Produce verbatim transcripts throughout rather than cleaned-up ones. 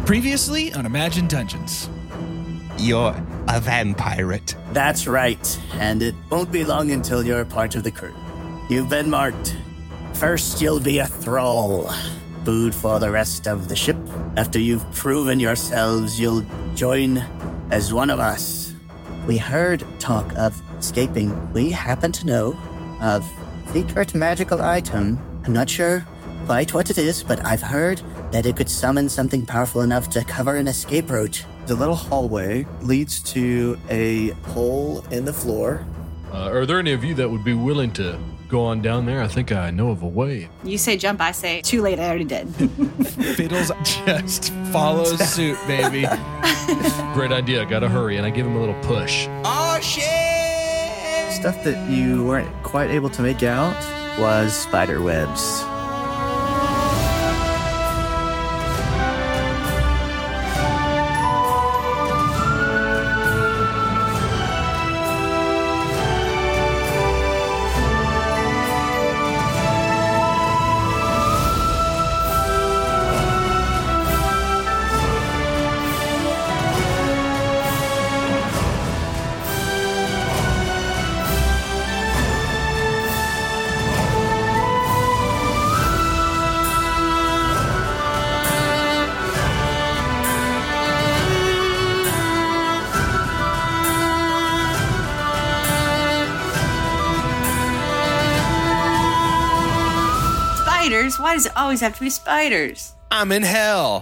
Previously on Imagine Dungeons. You're a vampire. That's right, and it won't be long until you're part of the crew. You've been marked. First, you'll be a thrall, food for the rest of the ship. After you've proven yourselves, you'll join as one of us. We heard talk of escaping. We happen to know of secret magical item. I'm not sure quite what it is, but I've heard that it could summon something powerful enough to cover an escape route. The little hallway leads to a hole in the floor. Uh, are there any of you that would be willing to go on down there? I think I know of a way. You say jump, I say too late, I already did. Fiddles just follows suit, baby. Great idea. Gotta hurry. And I give him a little push. Oh, shit! Stuff that you weren't quite able to make out was spider webs. Spiders? Why does it always have to be spiders? I'm in hell.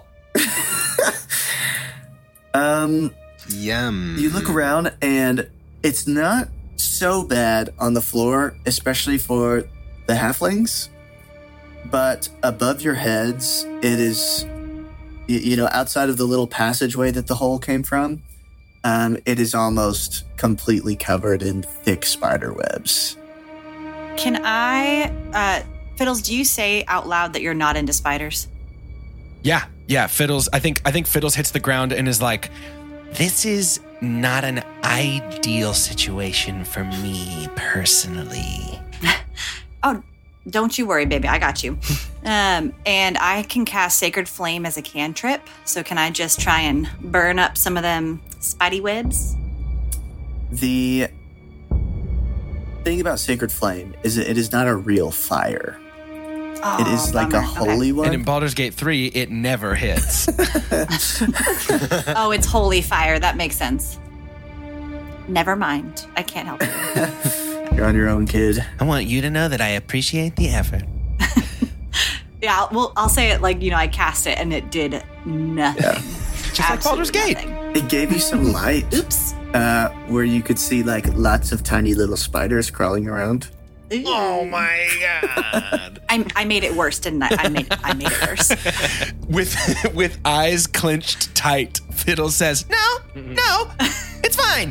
Um, Yum. you look around and it's not so bad on the floor, especially for the halflings. But above your heads, it is, you, you know, outside of the little passageway that the hole came from, um, it is almost completely covered in thick spider webs. Can I, uh, Fiddles, do you say out loud that you're not into spiders? Yeah, yeah. Fiddles. I think. I think Fiddles hits the ground and is like, "This is not an ideal situation for me personally." Oh, don't you worry, baby. I got you. um, and I can cast Sacred Flame as a cantrip. So can I just try and burn up some of them spidey webs? The thing about Sacred Flame is that it is not a real fire. Oh, It is like bummer. a holy one. And in Baldur's Gate three, it never hits. Okay. Oh, it's holy fire. That makes sense. Never mind. I can't help you. You're on your own, kid. I want you to know that I appreciate the effort. Yeah, I'll, well, I'll say it like, you know, I cast it and it did nothing. Yeah. Just like Baldur's Absolutely Gate. nothing. It gave you some light. Oops. Uh, where you could see like lots of tiny little spiders crawling around. Oh my god! I, I made it worse, didn't I? I made I made it worse. with with eyes clenched tight, Fiddle says, "No, no, it's fine."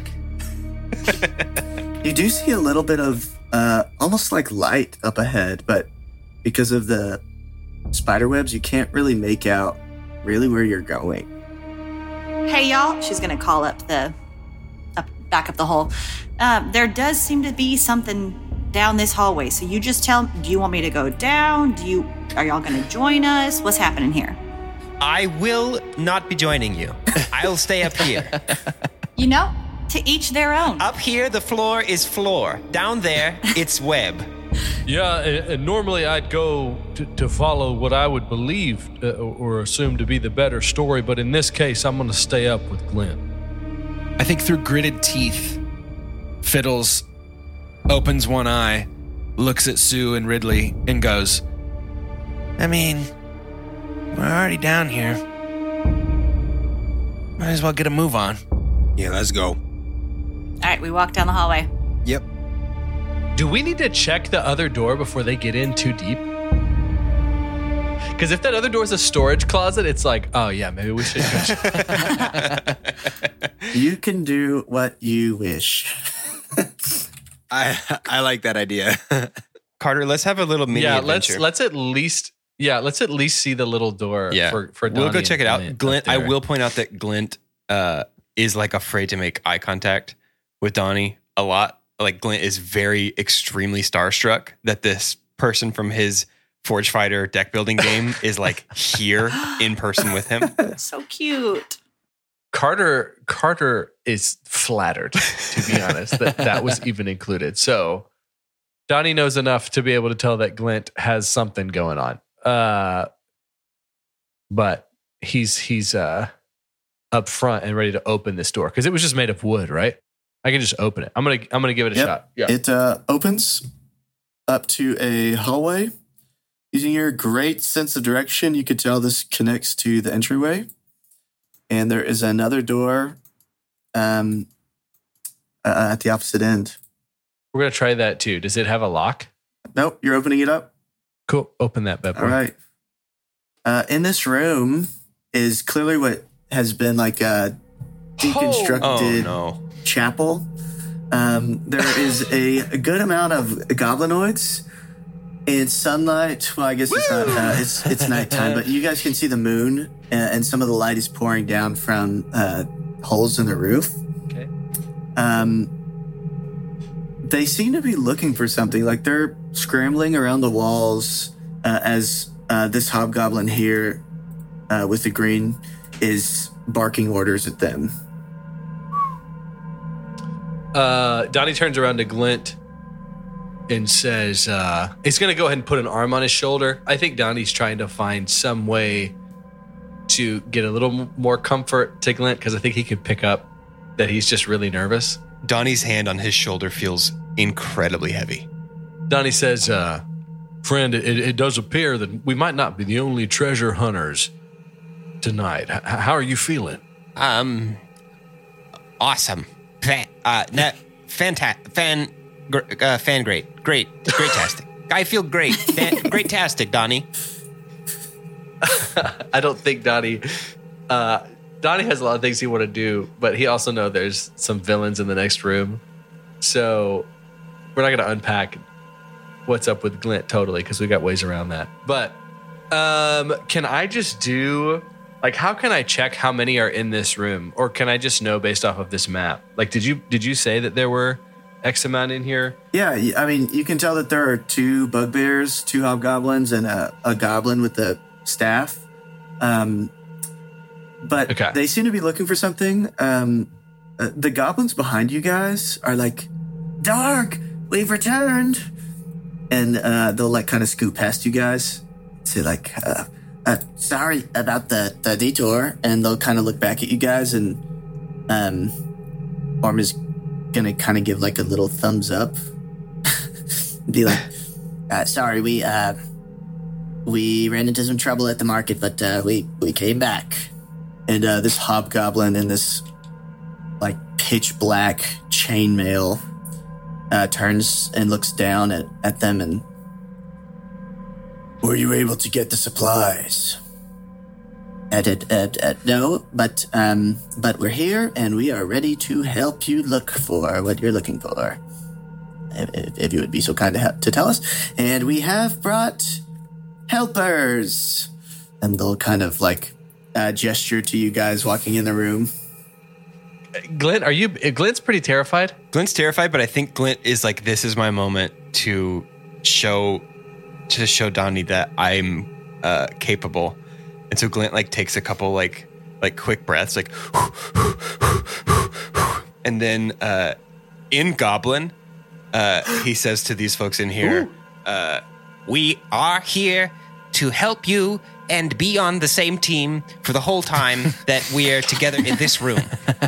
You do see a little bit of uh, almost like light up ahead, but because of the spider webs, you can't really make out really where you're going. Hey, y'all. She's going to call up the up, back up the hole. Uh, there does seem to be something down this hallway. So you just tell, do you want me to go down? Do you, are y'all going to join us? What's happening here? I will not be joining you. I'll stay up here. You know, to each their own. Up here, the floor is floor. Down there, it's web. Yeah, and, and normally I'd go to, to follow what I would believe uh, or assume to be the better story, but in this case, I'm going to stay up with Glenn. I think through gritted teeth, Fiddles opens one eye, looks at Sue and Ridley, and goes, I mean, we're already down here. Might as well get a move on. Yeah, let's go. All right, we walk down the hallway. Yep. Do we need to check the other door before they get in too deep? Because if that other door is a storage closet, it's like, oh yeah, maybe we should go check. You can do what you wish. I I like that idea. Carter, let's have a little mini yeah, adventure. let's let's at least yeah, let's at least see the little door. Yeah, for for we'll Donnie go check and it out. Glint Glint, up I there. will point out that Glint uh, is like afraid to make eye contact with Donnie a lot. Like Glint is very extremely starstruck that this person from his Forge Fighter deck building game is like here in person with him. So cute. Carter Carter is flattered, to be honest, that that was even included. So Donnie knows enough to be able to tell that Glint has something going on. Uh, but he's he's uh, up front and ready to open this door because it was just made of wood, right? I can just open it. I'm gonna I'm gonna give it a Yep. shot. Yeah. It uh, opens up to a hallway. Using your great sense of direction, you could tell this connects to the entryway. And there is another door um, uh, at the opposite end. We're gonna try that too. Does it have a lock? Nope, you're opening it up. Cool. Open that bad boy. All right. Uh, in this room is clearly what has been like a deconstructed Oh, no. chapel. Um, there is a, a good amount of goblinoids. In sunlight, well, I guess it's not. Uh, it's it's nighttime, but you guys can see the moon, and, and some of the light is pouring down from uh, holes in the roof. Okay. Um, they seem to be looking for something. Like they're scrambling around the walls uh, as uh, this hobgoblin here uh, with the green is barking orders at them. Uh, Donnie turns around to Glint and says, uh, he's going to go ahead and put an arm on his shoulder. I think Donnie's trying to find some way to get a little m- more comfort to Glint because I think he could pick up that he's just really nervous. Donnie's hand on his shoulder feels incredibly heavy. Donnie says, uh, friend, it, it does appear that we might not be the only treasure hunters tonight. H- how are you feeling? Um, awesome. Fan, uh, no, fanta- fan, gr- uh, fan great. Great. Great-tastic. I feel great. Fan- great-tastic, Donnie. I don't think Donnie... Uh, Donnie has a lot of things he want to do, but he also knows there's some villains in the next room. So we're not going to unpack what's up with Glint totally because we got ways around that. But um, can I just do... Like, how can I check how many are in this room? Or can I just know based off of this map? Like, did you did you say that there were X amount in here? Yeah, I mean, you can tell that there are two bugbears, two hobgoblins, and a, a goblin with a staff. Um, but Okay. they seem to be looking for something. Um, uh, the goblins behind you guys are like, Dark, we've returned. And uh, they'll like kind of scoot past you guys. Say like, uh, uh, sorry about the, the detour. And they'll kind of look back at you guys and um, Orm is gonna kind of give like a little thumbs up. Be like, uh, sorry, we uh, we ran into some trouble at the market, but uh, we, we came back. And uh, this hobgoblin in this like pitch black chainmail uh, turns and looks down at, at them and, were you able to get the supplies? Uh, uh, uh, uh, no, but um, but we're here and we are ready to help you look for what you're looking for. If, if you would be so kind to, help, to tell us. And we have brought helpers. And they'll kind of like uh, gesture to you guys walking in the room. Glint, are you... Glint's pretty terrified. Glint's terrified, but I think Glint is like, this is my moment to show to show Donnie that I'm uh, capable. And so Glint like takes a couple like like quick breaths, like, and then uh, in Goblin, uh, he says to these folks in here, uh, "We are here to help you and be on the same team for the whole time that we're together in this room."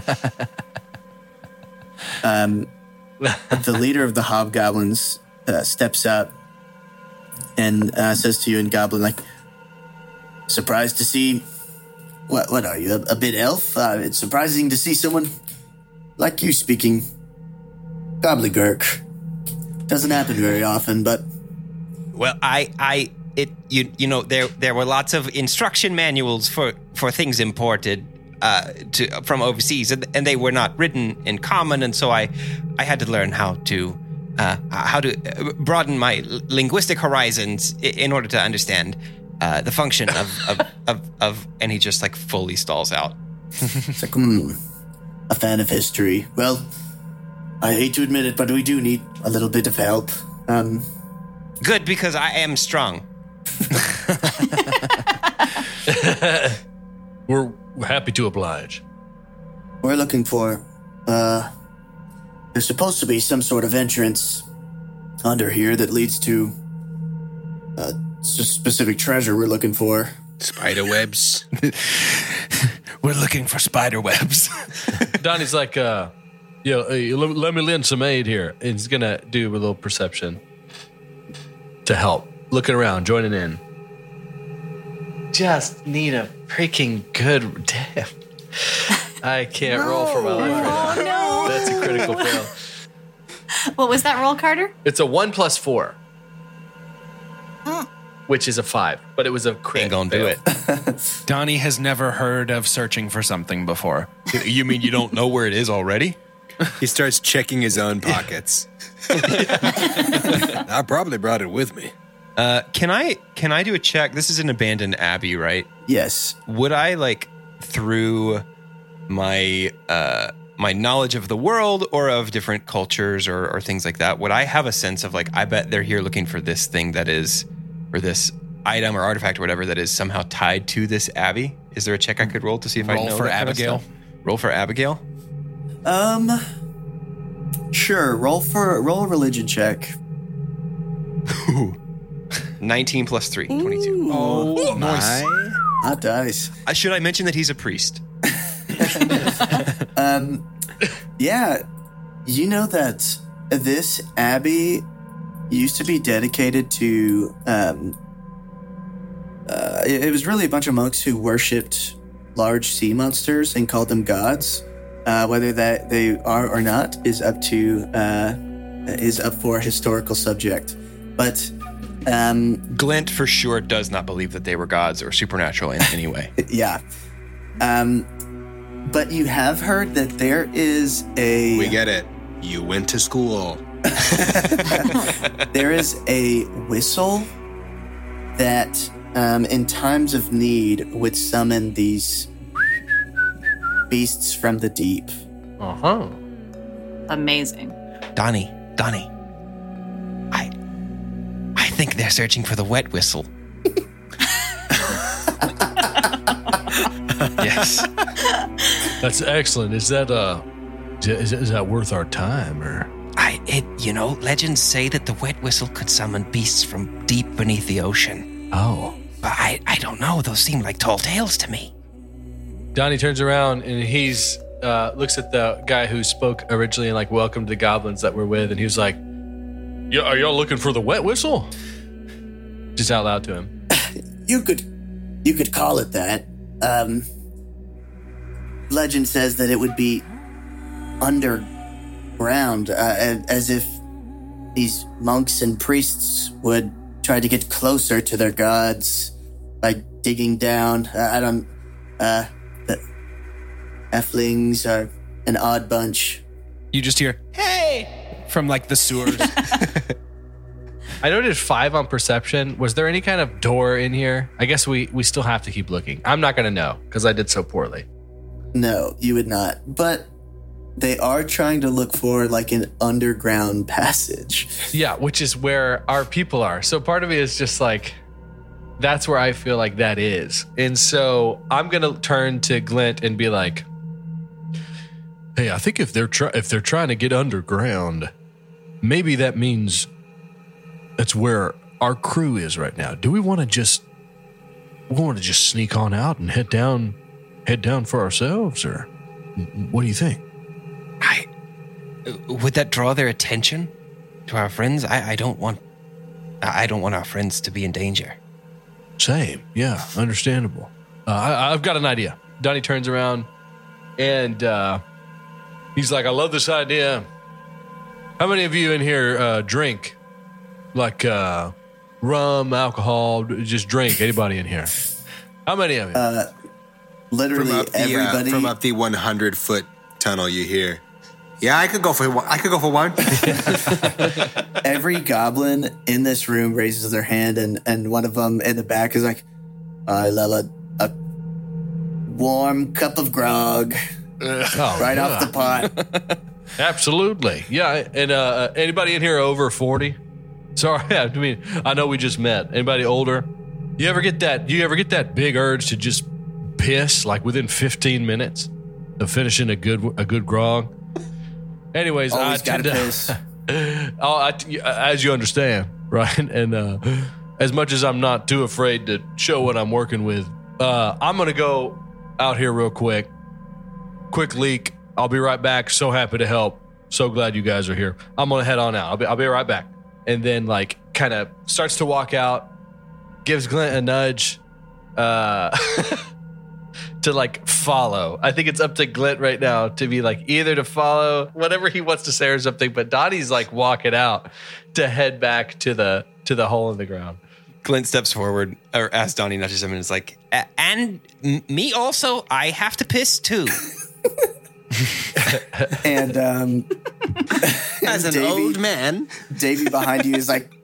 Um, the leader of the hobgoblins uh, steps up and uh, says to you in Goblin, like, surprised to see, what What are you, a, a bit elf? Uh, it's surprising to see someone like you speaking gobbledygook. Doesn't happen very often, but... Well, I, I, it, you, you know, there, there were lots of instruction manuals for, for things imported uh, to from overseas, and, and they were not written in common, and so I, I had to learn how to, uh, how to broaden my linguistic horizons in order to understand uh, the function of, of, of, of, and he just like fully stalls out. It's like, hmm, a fan of history. Well, I hate to admit it, but we do need a little bit of help. Um, Good, because I am strong. We're happy to oblige. We're looking for, uh, there's supposed to be some sort of entrance under here that leads to a specific treasure we're looking for. Spider webs. We're looking for spider webs. Donnie's like, uh, yo, hey, let, let me lend some aid here. And he's going to do a little perception to help. Looking around, joining in. Just need a freaking good damn. I can't roll for my life right now. Oh, no. That's a critical fail. What was that roll, Carter? It's a one plus four, which is a five, but it was a crit. Ain't gonna do fail. it. Donnie has never heard of searching for something before. You mean you don't know where it is already? He starts checking his own pockets. I probably brought it with me. Uh, can I can I do a check? This is an abandoned abbey, right? Yes. Would I like through my uh, my knowledge of the world or of different cultures or, or things like that? Would I have a sense of like I bet they're here looking for this thing that is or this item or artifact or whatever that is somehow tied to this abbey? Is there a check I could roll to see if I Roll know for that kind of Abigail. stuff? Roll for Abigail. Um, sure. Roll for roll a religion check. nineteen plus three, twenty-two. Oh, nice. Hot dice. Uh, should I mention that he's a priest? Um, yeah, you know that this abbey used to be dedicated to. Um, uh, it, it was really a bunch of monks who worshipped large sea monsters and called them gods. Uh, whether that they are or not is up to uh, is up for a historical subject, but. Um, Glint for sure does not believe that they were gods or supernatural in any way. yeah. Um, but you have heard that there is a We get it. You went to school. there is a whistle that um, in times of need would summon these beasts from the deep. Uh-huh. Amazing. Donnie, Donnie, I, I think they're searching for the wet whistle. Yes. That's excellent. Is that uh, is, is that worth our time or? I, it, you know, legends say that the wet whistle could summon beasts from deep beneath the ocean. Oh. But I, I don't know. Those seem like tall tales to me. Donnie turns around and he's uh, looks at the guy who spoke originally and like welcomed the goblins that we're with, and he was like, "Yeah, are y'all looking for the wet whistle?" Just out loud to him. You could, you could call it that. Um, legend says that it would be underground, uh, as if these monks and priests would try to get closer to their gods by digging down. Uh, I don't. Uh, the Efflings are an odd bunch. You just hear, hey, from like the sewers. I noted five on perception. Was there any kind of door in here? I guess we, we still have to keep looking. I'm not going to know because I did so poorly. No, you would not. But they are trying to look for like an underground passage. Yeah, which is where our people are. So part of me is just like, that's where I feel like that is. And so I'm going to turn to Glint and be like, hey, I think if they're try- if they're trying to get underground, maybe that means that's where our crew is right now. Do we want to just we want to just sneak on out and head down head down for ourselves, or what do you think? I would that draw their attention to our friends? I, I don't want I don't want our friends to be in danger. Same, yeah, understandable. Uh, I, I've got an idea. Donnie turns around and uh, he's like, "I love this idea. How many of you in here uh, drink like uh, rum, alcohol? Just drink. Anybody in here? How many of you?" Uh, literally From up the, everybody. uh, from up the one hundred foot tunnel, you hear, "Yeah, I could go for one. I could go for one." Every goblin in this room raises their hand, and, and one of them in the back is like, "I love a, a warm cup of grog Oh, right yeah. off the pot." Absolutely, yeah. And uh, anybody in here over forty? Sorry, I mean, I know we just met. Anybody older? You ever get that? You ever get that big urge to just piss like within fifteen minutes of finishing a good a good grog? Anyways, Always I gotta tend to, piss. oh, I, as you understand, right? And uh, as much as I'm not too afraid to show what I'm working with, uh, I'm gonna go out here real quick. Quick leak. I'll be right back. So happy to help. So glad you guys are here. I'm gonna head on out. I'll be I'll be right back. And then like kind of starts to walk out. Gives Glint a nudge uh, to like follow. I think it's up to Glint right now to be like either to follow whatever he wants to say or something. But Donnie's like walking out to head back to the to the hole in the ground. Glint steps forward, or as Donnie nudges him, and is like, "A- "And m- me also. I have to piss too." And um, As an Davey- old man. Davey behind you is like,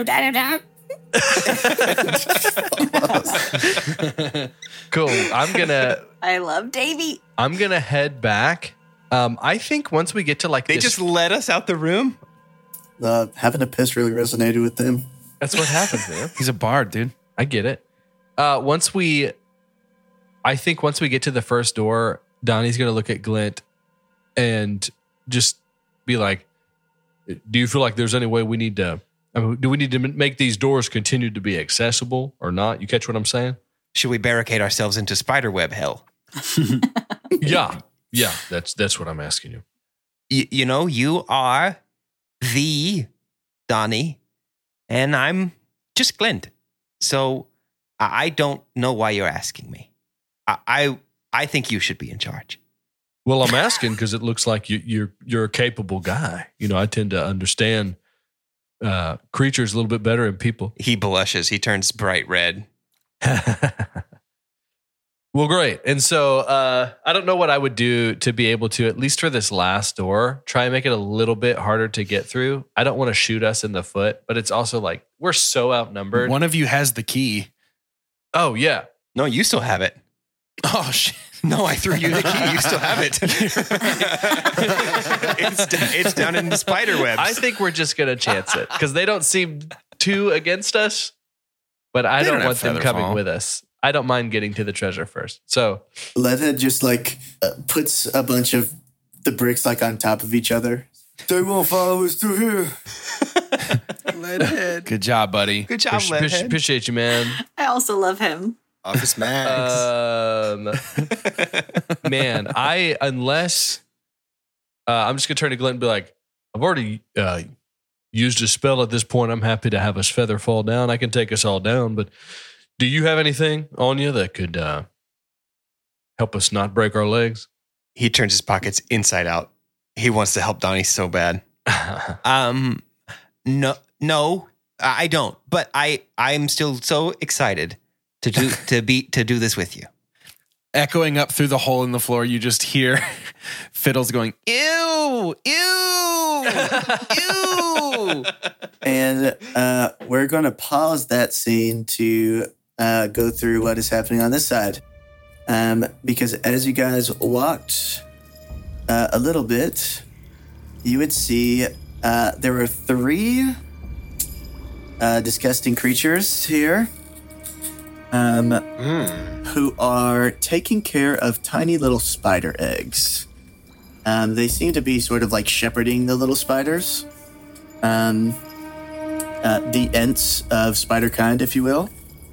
Cool. I'm gonna I love Davy. I'm gonna head back. Um, I think once we get to like They this, just let us out the room. uh, having a piss really resonated with them. that's what happens, man. He's a bard, dude. I get it. Uh, once we, I think once we get to the first door, Donnie's gonna look at Glint and just be like, "Do you feel like there's any way we need to? I mean, do we need to m- make these doors continue to be accessible or not? You catch what I'm saying? Should we barricade ourselves into spiderweb hell? Yeah, yeah. That's that's what I'm asking you. Y- you know, you are the Donnie, and I'm just Glint. So I I don't know why you're asking me. I I, I think you should be in charge. Well, I'm asking because it looks like you, you're you're a capable guy. You know, I tend to understand uh, creatures a little bit better than people. He blushes. He turns bright red. Well, great. And so uh, I don't know what I would do to be able to, at least for this last door, try and make it a little bit harder to get through. I don't want to shoot us in the foot, but it's also like we're so outnumbered. One of you has the key. Oh, yeah. No, you still have it. Oh, shit. No, I threw you the key. You still have it. it's, d- it's down in the spider webs. I think we're just going to chance it because they don't seem too against us, but I They don't don't want have them feather coming fall. with us. I don't mind getting to the treasure first. So Leadhead just like uh, puts a bunch of the bricks like on top of each other. They won't follow us through here. Leadhead. Good job, buddy. Good job, appreciate- Leadhead. appreciate you, man. I also love him. Office Max. Um, man, I unless uh, I'm just gonna turn to Glenn and be like, I've already uh, used a spell at this point. I'm happy to have us feather fall down. I can take us all down, but do you have anything on you that could uh, help us not break our legs? He turns his pockets inside out. He wants to help Donnie so bad. Um, no, no, I don't. But I, I'm still so excited to do to be to do this with you. Echoing up through the hole in the floor, you just hear Fiddles going, ew, ew, ew. And uh, we're going to pause that scene to uh, go through what is happening on this side. Um, because as you guys walked uh, a little bit, you would see uh, there were three uh, disgusting creatures here um, who are taking care of tiny little spider eggs. Um, they seem to be sort of like shepherding the little spiders. Um, uh, the Ents of spider kind, if you will.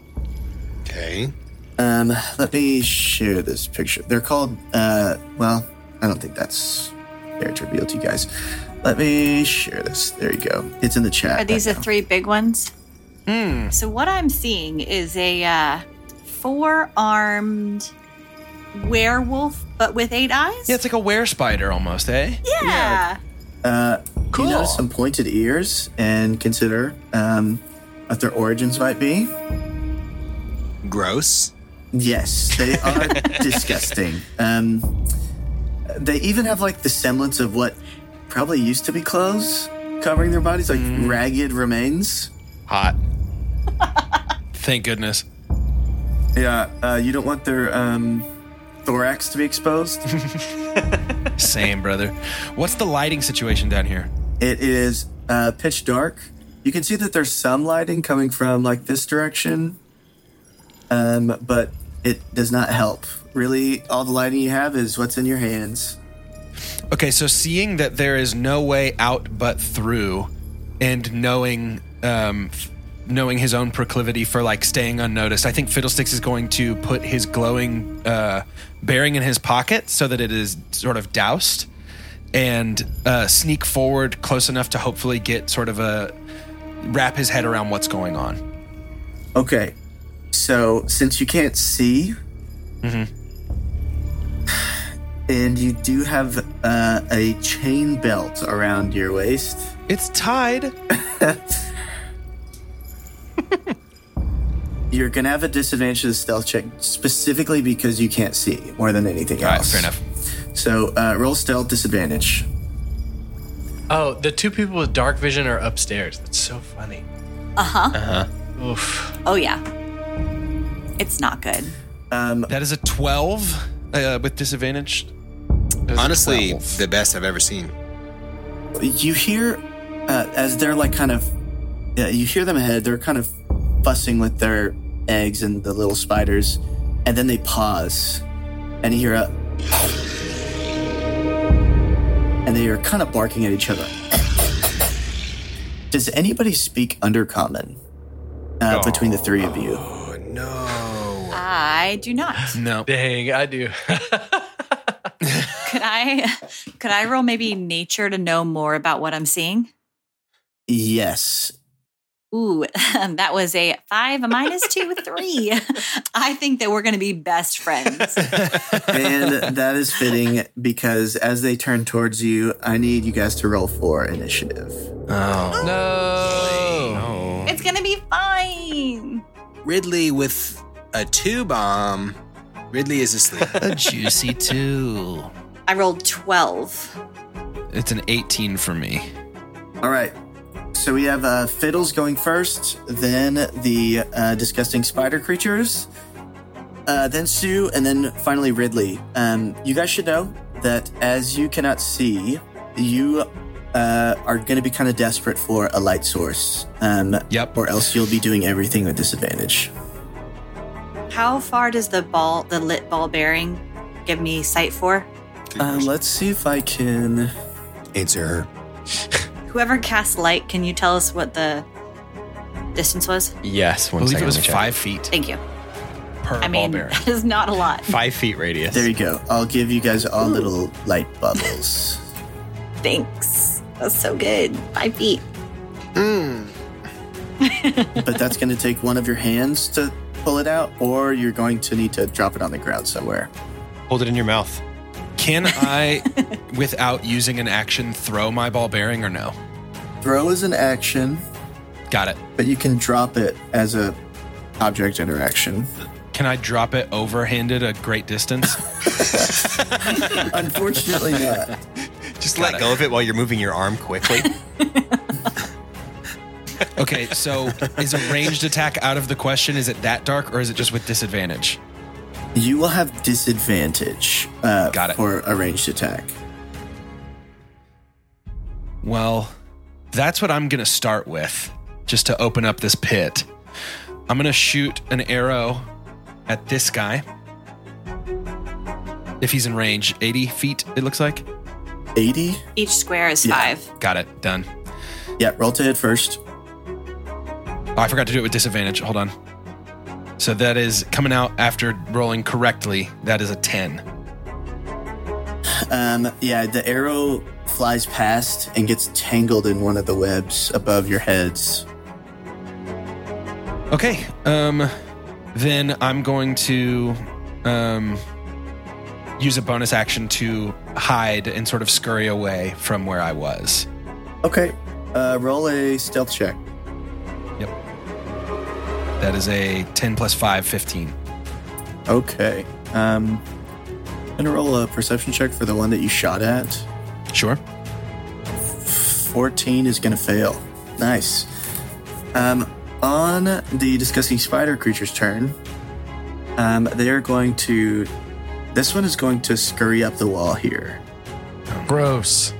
Okay. Um, let me share this picture. They're called, uh, well, I don't think that's fair to reveal to you guys. Let me share this. There you go. It's in the chat. Are these right the now. three big ones? So what I'm seeing is a uh, four-armed werewolf, but with eight eyes. Yeah, it's like a were spider almost, eh? Yeah. Uh, Cool. You notice some pointed ears and consider um, what their origins might be. Gross. Yes, they are disgusting. Um, they even have like the semblance of what probably used to be clothes covering their bodies, like ragged remains. Hot. Thank goodness. Yeah, uh, you don't want their um, thorax to be exposed. Same, brother. What's the lighting situation down here? It is uh, pitch dark. You can see that there's some lighting coming from like this direction, Um, but it does not help. Really, all the lighting you have is what's in your hands. Okay, so seeing that there is no way out but through, and knowing um, f- knowing his own proclivity for like staying unnoticed, I think Fiddlesticks is going to put his glowing uh, bearing in his pocket so that it is sort of doused, and uh, sneak forward close enough to hopefully get sort of a wrap his head around what's going on. Okay, so since you can't see, Mm-hmm. and you do have uh, a chain belt around your waist, It's tied. you're gonna have a disadvantage to the stealth check specifically because you can't see more than anything All right, else. fair enough. So uh, roll stealth disadvantage. Oh, the two people with dark vision are upstairs. That's so funny. Uh-huh. Uh-huh. Oof. Oh, yeah. It's not good. Um, That is a twelve uh, with disadvantage. That is a Honestly, twelve. the best I've ever seen. you hear uh, as they're like kind of, yeah, you hear them ahead. They're kind of fussing with their eggs and the little spiders, and then they pause, and you hear a, and they are kind of barking at each other. Does anybody speak Undercommon uh, No. between the three of you? Oh, no. I do not. No. Dang, I do. Could I could I roll maybe nature to know more about what I'm seeing? Yes. Ooh, that was a five, a minus two, three. I think that we're going to be best friends. And that is fitting because as they turn towards you, I need you guys to roll for initiative. Oh. No. It's going to be fine. Ridley with a two bomb. Ridley is asleep. A juicy two. I rolled twelve. It's an eighteen for me. All right. So we have uh, Fiddles going first, then the uh, disgusting spider creatures, uh, then Sue, and then finally Ridley. Um, you guys should know that as you cannot see, you uh, are going to be kind of desperate for a light source. Um, Yep. Or else you'll be doing everything with disadvantage. How far does the ball, the lit ball bearing, give me sight for? Uh, let's see if I can. Answer her. Whoever cast light, can you tell us what the distance was? Yes, I one believe second. it was let me check. five feet Thank you. per I ball mean, bearing. that is not a lot. Five feet radius. There you go. I'll give you guys all little light bubbles. Thanks. That's so good. Five feet. But that's going to take one of your hands to pull it out, or you're going to need to drop it on the ground somewhere. Hold it in your mouth. Can I, without using an action, throw my ball bearing or no? Throw is an action, Got it. but you can drop it as a object interaction. Can I drop it overhanded a great distance? Unfortunately not. Just Got let it. go of it while you're moving your arm quickly. Okay, so is a ranged attack out of the question? Is it that dark or is it just with disadvantage? You will have disadvantage uh, Got it. for a ranged attack. Well, that's what I'm going to start with, just to open up this pit. I'm going to shoot an arrow at this guy. If he's in range, eighty feet, it looks like. eighty? Each square is Yeah. five. Got it. Done. Yeah, roll to hit first. Oh, I forgot to do it with disadvantage. Hold on. So that is coming out after rolling correctly. That is a ten. Um, yeah, the arrow flies past and gets tangled in one of the webs above your heads. Okay. Um, then I'm going to um, use a bonus action to hide and sort of scurry away from where I was. Okay, uh, roll a stealth check. Yep. That is a ten plus five, fifteen. Okay. Um, I'm gonna roll a perception check for the one that you shot at. Sure. fourteen is gonna fail. Nice. Um, on the disgusting spider creature's turn, um, they are going to. This one is going to scurry up the wall here. Gross.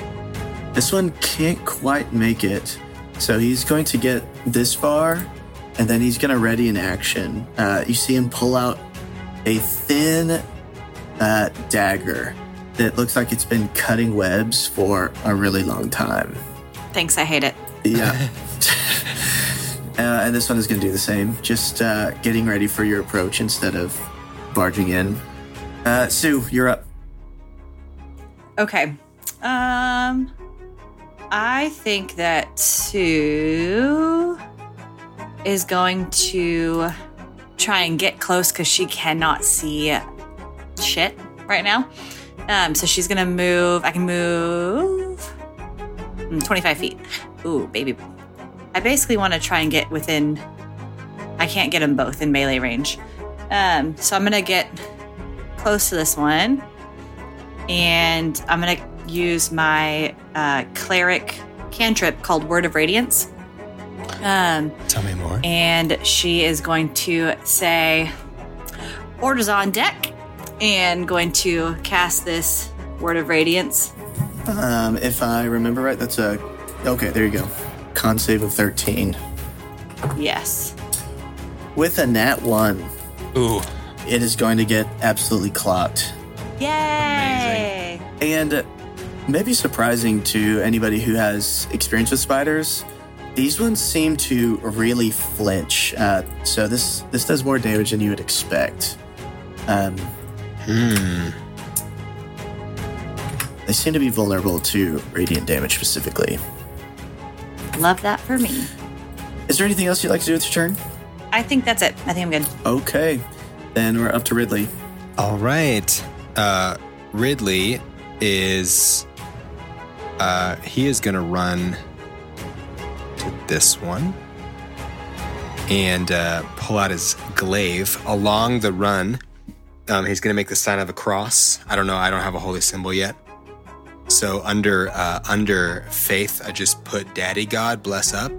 This one can't quite make it, so he's going to get this far, and then he's gonna ready an action. Uh, you see him pull out a thin uh, dagger that looks like it's been cutting webs for a really long time. Thanks, I hate it. Yeah. uh, and this one is gonna do the same. Just uh, getting ready for your approach instead of barging in. Uh, Sue, you're up. Okay. Um, I think that Sue is going to try and get close because she cannot see shit right now. Um, so she's gonna move. I can move mm, twenty-five feet. Ooh, baby. I basically want to try and get within. I can't get them both in melee range. Um, so I'm gonna get close to this one. And I'm going to use my uh, cleric cantrip called Word of Radiance. Um, Tell me more. And she is going to say, orders on deck, and going to cast this Word of Radiance. Um, if I remember right, that's a... Okay, there you go. Con save of thirteen. Yes. With a nat one, Ooh. it is going to get absolutely clocked. Yay! And maybe surprising to anybody who has experience with spiders, these ones seem to really flinch. Uh, so this this does more damage than you would expect. Um, Hmm. They seem to be vulnerable to radiant damage specifically. Love that for me. Is there anything else you'd like to do with your turn? I think that's it. I think I'm good. Okay, then we're up to Ridley. All right. Uh, Ridley is, uh, he is going to run to this one and uh, pull out his glaive. Along the run, um, he's going to make the sign of the cross. I don't know. I don't have a holy symbol yet. So under uh, under faith, I just put Daddy God bless up.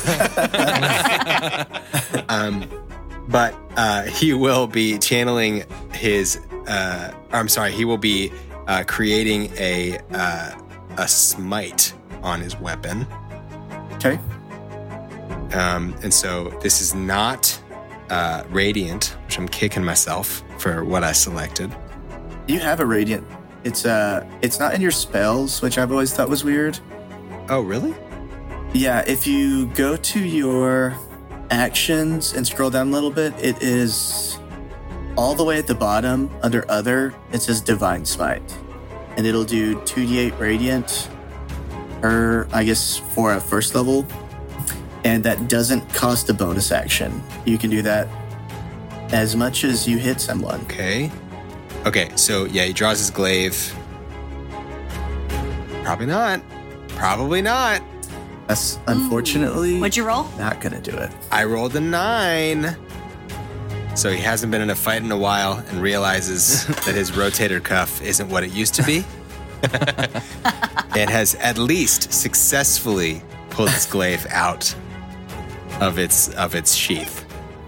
um, but uh, he will be channeling his. Uh, I'm sorry. He will be uh, creating a uh, a smite on his weapon. Okay. Um, and so this is not uh, radiant, which I'm kicking myself for what I selected. You have a radiant. It's uh, it's not in your spells, which I've always thought was weird. Oh, really? Yeah, if you go to your actions and scroll down a little bit, it is all the way at the bottom under other. It says Divine Smite, and it'll do two d eight radiant per, I guess, for a first level, and that doesn't cost a bonus action. You can do that as much as you hit someone. Okay. Okay, so yeah, he draws his glaive. Probably not. Probably not. That's unfortunately What'd you roll? not gonna do it. I rolled a nine. So he hasn't been in a fight in a while and realizes that his rotator cuff isn't what it used to be. And has at least successfully pulled his glaive out of its of its sheath.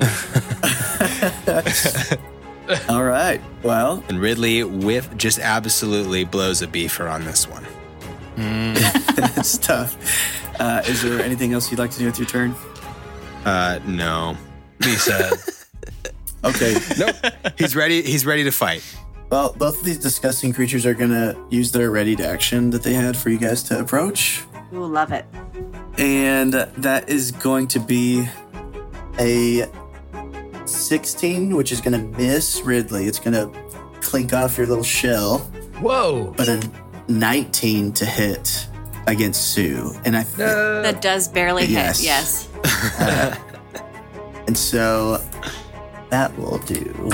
All right. Well, And Ridley with just absolutely blows a beefer on this one. it's tough. Uh, is there anything else you'd like to do with your turn? Uh, no. Be sad. Okay. Nope. He's ready. He's ready to fight. Well, both of these disgusting creatures are gonna use their ready to action that they had for you guys to approach. Ooh, love it. And that is going to be a sixteen, which is going to miss Ridley. It's going to clink off your little shell. Whoa. But a nineteen to hit against Sue. And I th- That does barely Yes. hit. Yes. uh, and so that will do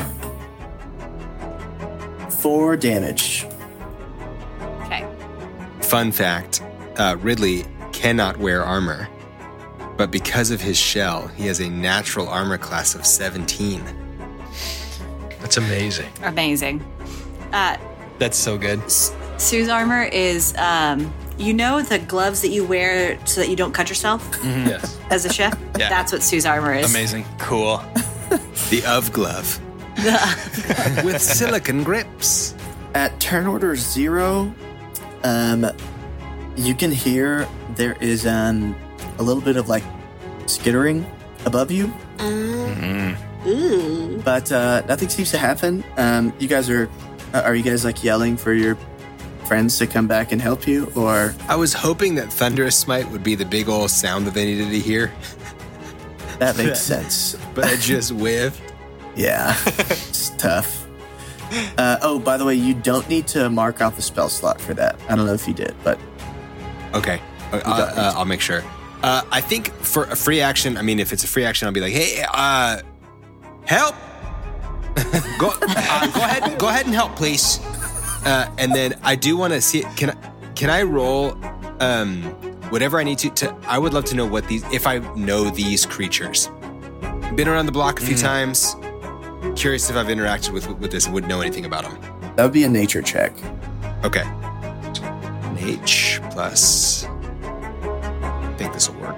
four damage. Okay. Fun fact: uh, Ridley cannot wear armor, but because of his shell, he has a natural armor class of seventeen. That's amazing. Amazing. Uh, That's so good. Sue's armor is, um, you know, the gloves that you wear so that you don't cut yourself Yes. as a chef? Yeah. That's what Sue's armor is. Amazing. Cool. The of glove with silicone grips. At turn order zero, um, you can hear there is um, a little bit of like skittering above you. But uh, nothing seems to happen. Um, you guys are, uh, are you guys like yelling for your friends to come back and help you, or? I was hoping that Thunderous Smite would be the big old sound that they needed to hear, That makes sense. but I just whiffed. Yeah, it's tough. Uh, oh, by the way, you don't need to mark off a spell slot for that. I don't know if you did, but Okay, uh, got it. uh, I'll make sure. Uh, I think for a free action, I mean, if it's a free action, I'll be like, hey, uh, help! go, uh, go ahead, go ahead and help, please. Uh, and then I do want to see. Can I, can I roll um, whatever I need to, to? I would love to know what these. If I know these creatures, been around the block a few times. Curious if I've interacted with with this and would know anything about them. that would be a nature check. Okay. An H plus. I think this will work.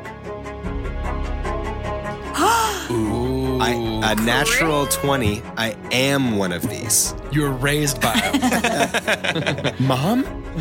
Ooh. I, a natural twenty. I am one of these. You were raised by him. Mom?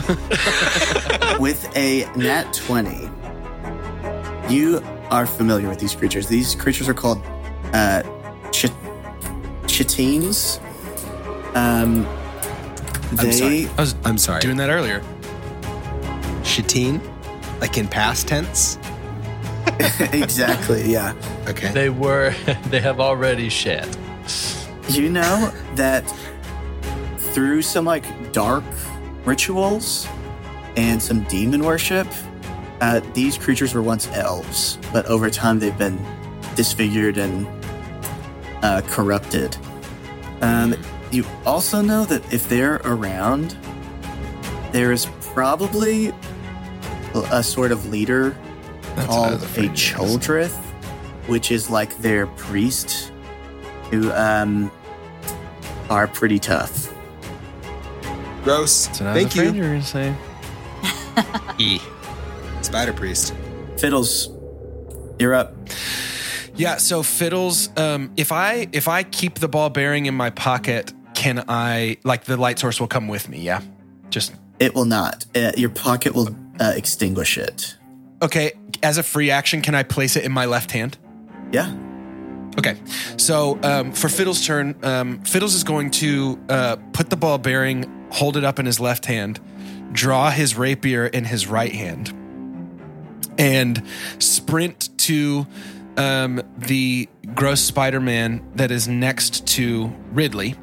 With a nat twenty, you are familiar with these creatures. These creatures are called uh, ch- chitines. Um, I'm sorry. they I was I'm sorry. doing that earlier. Shatine? Like in past tense? exactly, yeah. Okay. They were, they have already shed. You know that through some like dark rituals and some demon worship, uh, these creatures were once elves, but over time they've been disfigured and uh, corrupted. Um, you also know that if they're around, there is probably a sort of leader That's what I called was a afraid you were gonna say. Choldrith, which is like their priest, who um, are pretty tough. Gross. That's what I was Thank afraid you. you were going to say. E. Spider Priest. Fiddles, you're up. Yeah, so Fiddles, um, if I if I keep the ball bearing in my pocket, can I, like the light source will come with me, yeah? Just, It will not. Uh, your pocket will uh, extinguish it. okay, as a free action, can I place it in my left hand? Yeah. Okay, so um, for Fiddle's turn, um, Fiddles is going to uh, put the ball bearing, hold it up in his left hand, draw his rapier in his right hand, and sprint to um, the gross Spider-Man that is next to Ridley,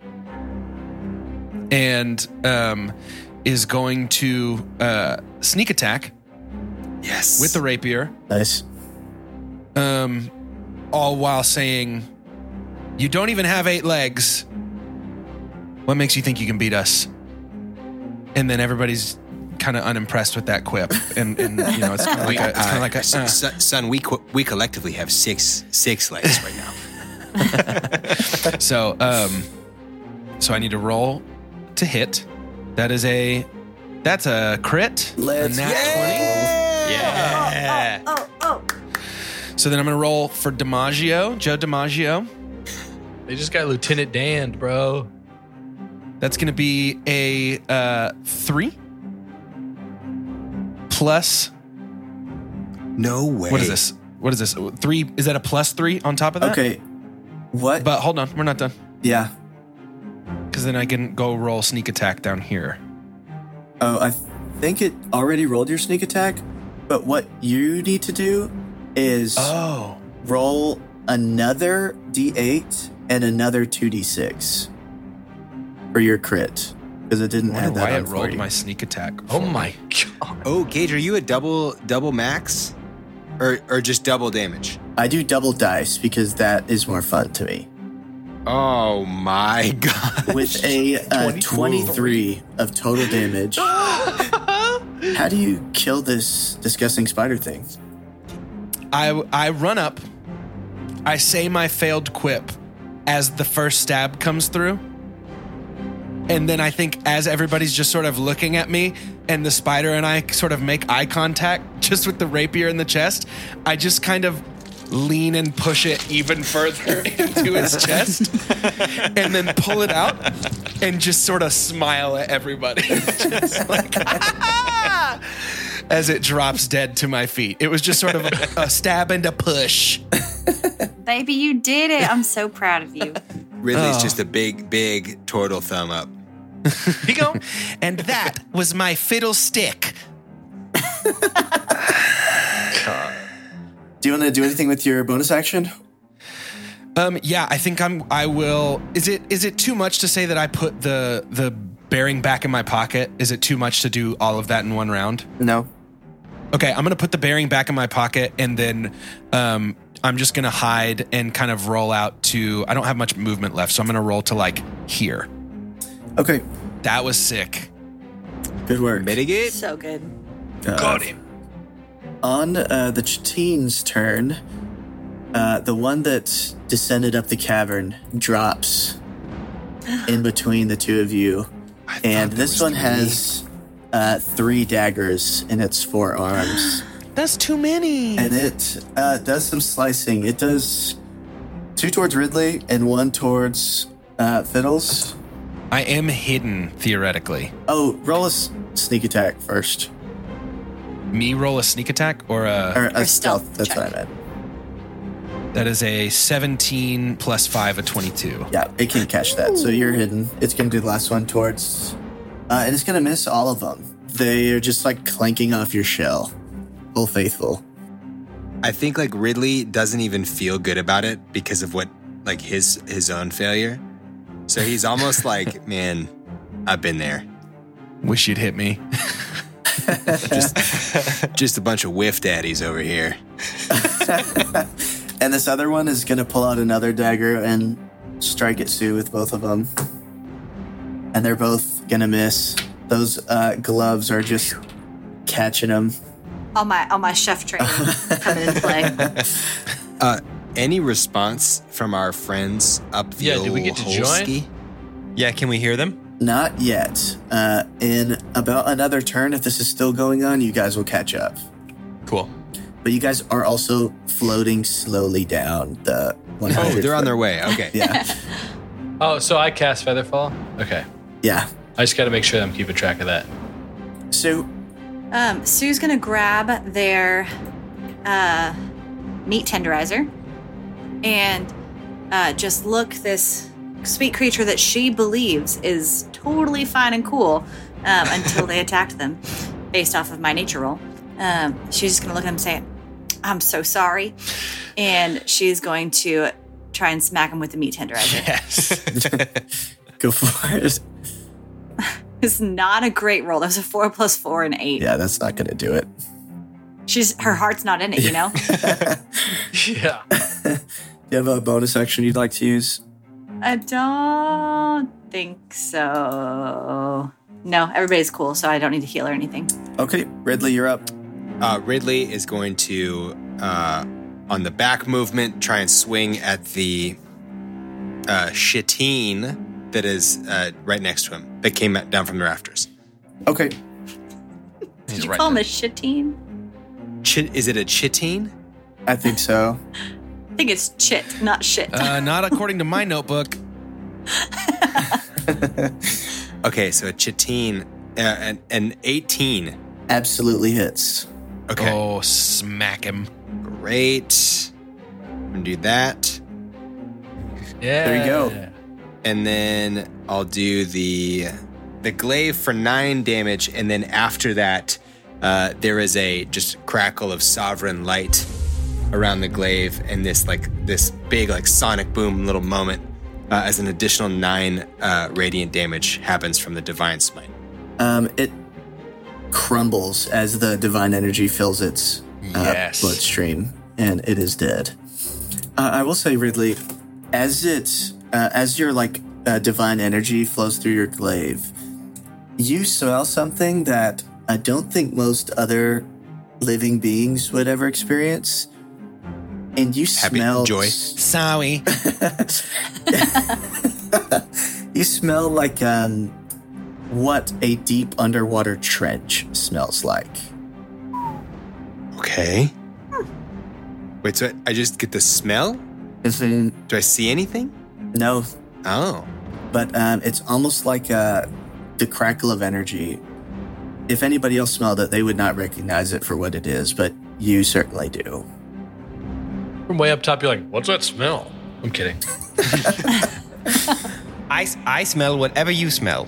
and um, is going to uh, sneak attack Yes. with the rapier. Nice. Um, all while saying, "You don't even have eight legs. What makes you think you can beat us?" And then everybody's kind of unimpressed with that quip, and, and you know it's kind of like a, it's kind of like a. S- uh. s- son, we co- we collectively have six six legs right now. So, um, so I need to roll to hit. That is a, that's a crit. Let's a nat Yeah. Oh, oh. twenty. So then I'm gonna roll for DiMaggio, Joe DiMaggio. They just got Lieutenant Dan, bro. That's going to be a uh, three plus. No way. What is this? What is this? Three? Is that a plus three on top of that? Okay. What? But hold on, we're not done. yeah. Because then I can go roll sneak attack down here. Oh, I think it already rolled your sneak attack. But what you need to do is Oh. roll another d eight and another two d six for your crit, because it didn't I add wonder that why on it for rolled you. my sneak attack. Oh for my me. god. Oh, Gage, are you a double double max, or or just double damage? I do double dice because that is more fun to me. Oh my god! With a uh, twenty-three of total damage. How do you kill this disgusting spider thing? I, I run up. I say my failed quip as the first stab comes through. And then I think as everybody's just sort of looking at me and the spider and I sort of make eye contact just with the rapier in the chest, I just kind of lean and push it even further into his chest and then pull it out and just sort of smile at everybody. Just like, as it drops dead to my feet. It was just sort of a, a stab and a push. Baby, you did it. I'm so proud of you. Ridley's Oh. just a big, big turtle thumb up. Here you go. And that was my fiddlestick. Do you want to do anything with your bonus action? Um, yeah, I think I'm. I will. Is it is it too much to say that I put the the bearing back in my pocket? Is it too much to do all of that in one round? No. Okay, I'm gonna put the bearing back in my pocket, and then um, I'm just gonna hide and kind of roll out to. I don't have much movement left, so I'm gonna roll to like here. Okay. That was sick. Good work. Mitigate? So good. Uh, Got him. On uh, the Chateen's turn, uh, the one that descended up the cavern drops in between the two of you. And there this was one three. has uh, three daggers in its forearms. That's too many. And it uh, does some slicing. It does two towards Ridley and one towards uh, Fiddles. I am hidden theoretically. Oh, roll a s- sneak attack first. Me roll a sneak attack or a Or a Or stealth, stealth that's check. what I meant. that is a seventeen plus five, a twenty-two. Yeah, it can catch that. So you're hidden. It's going to do the last one towards... Uh, and it's going to miss all of them. They are just like clanking off your shell. Full faithful. I think like Ridley doesn't even feel good about it because of what like his his own failure. So he's almost like, man, I've been there. Wish you'd hit me. Just just a bunch of whiff daddies over here. And this other one is going to pull out another dagger and strike at Sue with both of them. And they're both going to miss. Those uh, gloves are just catching them. All my all my chef training coming into play. Uh, any response from our friends up the Yeah, old do we get to Holsky? join? Yeah, can we hear them? Not yet. Uh, in about another turn, if this is still going on, you guys will catch up. Cool. But you guys are also floating slowly down the one Oh, hundred they're on foot. their way. Okay. Yeah. Oh, so I cast Featherfall? Okay. Yeah. I just got to make sure I'm keeping track of that. Sue, Um, Sue's gonna grab their uh, meat tenderizer and uh, just look this sweet creature that she believes is totally fine and cool um, until they attacked them, based off of my nature roll. Um, she's just gonna look at him and say, "I'm so sorry," and she's going to try and smack him with the meat tenderizer. Yes. go for it. It's not a great roll. That was a four plus four and eight. Yeah, that's not going to do it. She's her heart's not in it, you know. Yeah. Do you have a bonus action you'd like to use? I don't think so. No, everybody's cool, so I don't need to heal or anything. Okay, Ridley, you're up. Uh, Ridley is going to, uh, on the back movement, try and swing at the uh, Chatine that is uh, right next to him, that came down from the rafters. Okay. Did you call him a shitteen? Ch- is it a Chatine? I think so. I think it's chit, not shit. Uh, not according to my notebook. Okay, so a Chatine, uh, an, an eighteen. Absolutely hits. Okay, Oh, smack him. great. I'm gonna do that. Yeah. There you go. And then I'll do the the glaive for nine damage, and then after that, uh, there is a just crackle of sovereign light around the glaive, and this like this big like sonic boom little moment uh, as an additional nine uh, radiant damage happens from the divine smite. Um, it crumbles as the divine energy fills its uh, Yes. bloodstream, and it is dead. Uh, I will say, Ridley, as it uh, as your like uh, divine energy flows through your glaive, you smell something that I don't think most other living beings would ever experience. And you Happy- smell joy. Sorry. You smell like um, what a deep underwater trench smells like. Okay. Wait, so I just get the smell? Is it, Do I see anything? no, Oh. but um, it's almost like uh, the crackle of energy if anybody else smelled it, they would not recognize it for what it is, but you certainly do. From way up top, you're like, what's that smell? I'm kidding. I, I smell whatever you smell.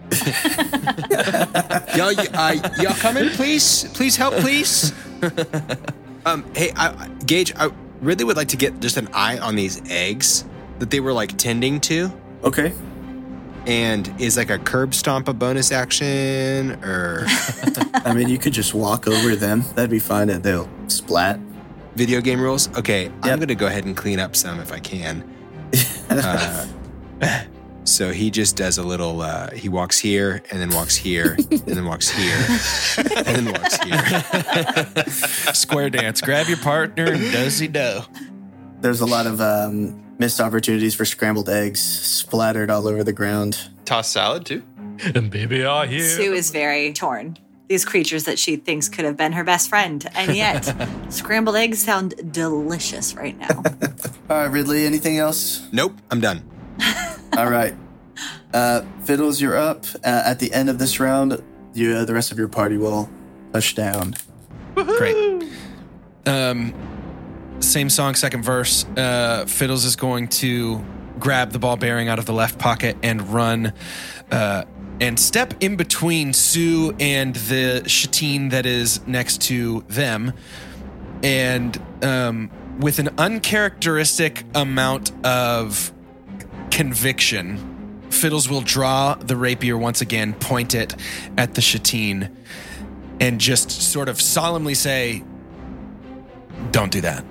Y'all, y- uh, y'all come in, please. Please help, please. um, hey, I, I- Gage, I really would like to get just an eye on these eggs that they were like tending to. Okay. And is like a curb stomp a bonus action, or I mean, you could just walk over them. That'd be fine, and they'll splat. video game rules? Okay, I'm Yep. gonna go ahead and clean up some if I can. Uh, so he just does a little. Uh, he walks here, and then walks here, and then walks here, and then walks here. Square dance. Grab your partner and does-y do. There's a lot of um, missed opportunities for scrambled eggs splattered all over the ground. Toss salad too. And baby, I hear. Sue is very torn. These creatures that she thinks could have been her best friend, and yet scrambled eggs sound delicious right now. All right, Ridley, anything else? Nope, I'm done. All right. Uh, Fiddles, you're up. Uh, at the end of this round, you, uh, the rest of your party will touch down. Great. Um, same song, second verse. Uh, Fiddles is going to grab the ball bearing out of the left pocket and run uh, and step in between Sue and the Shatine that is next to them. And um, with an uncharacteristic amount of conviction, Fiddles will draw the rapier once again, point it at the Shatine, and just sort of solemnly say, "Don't do that."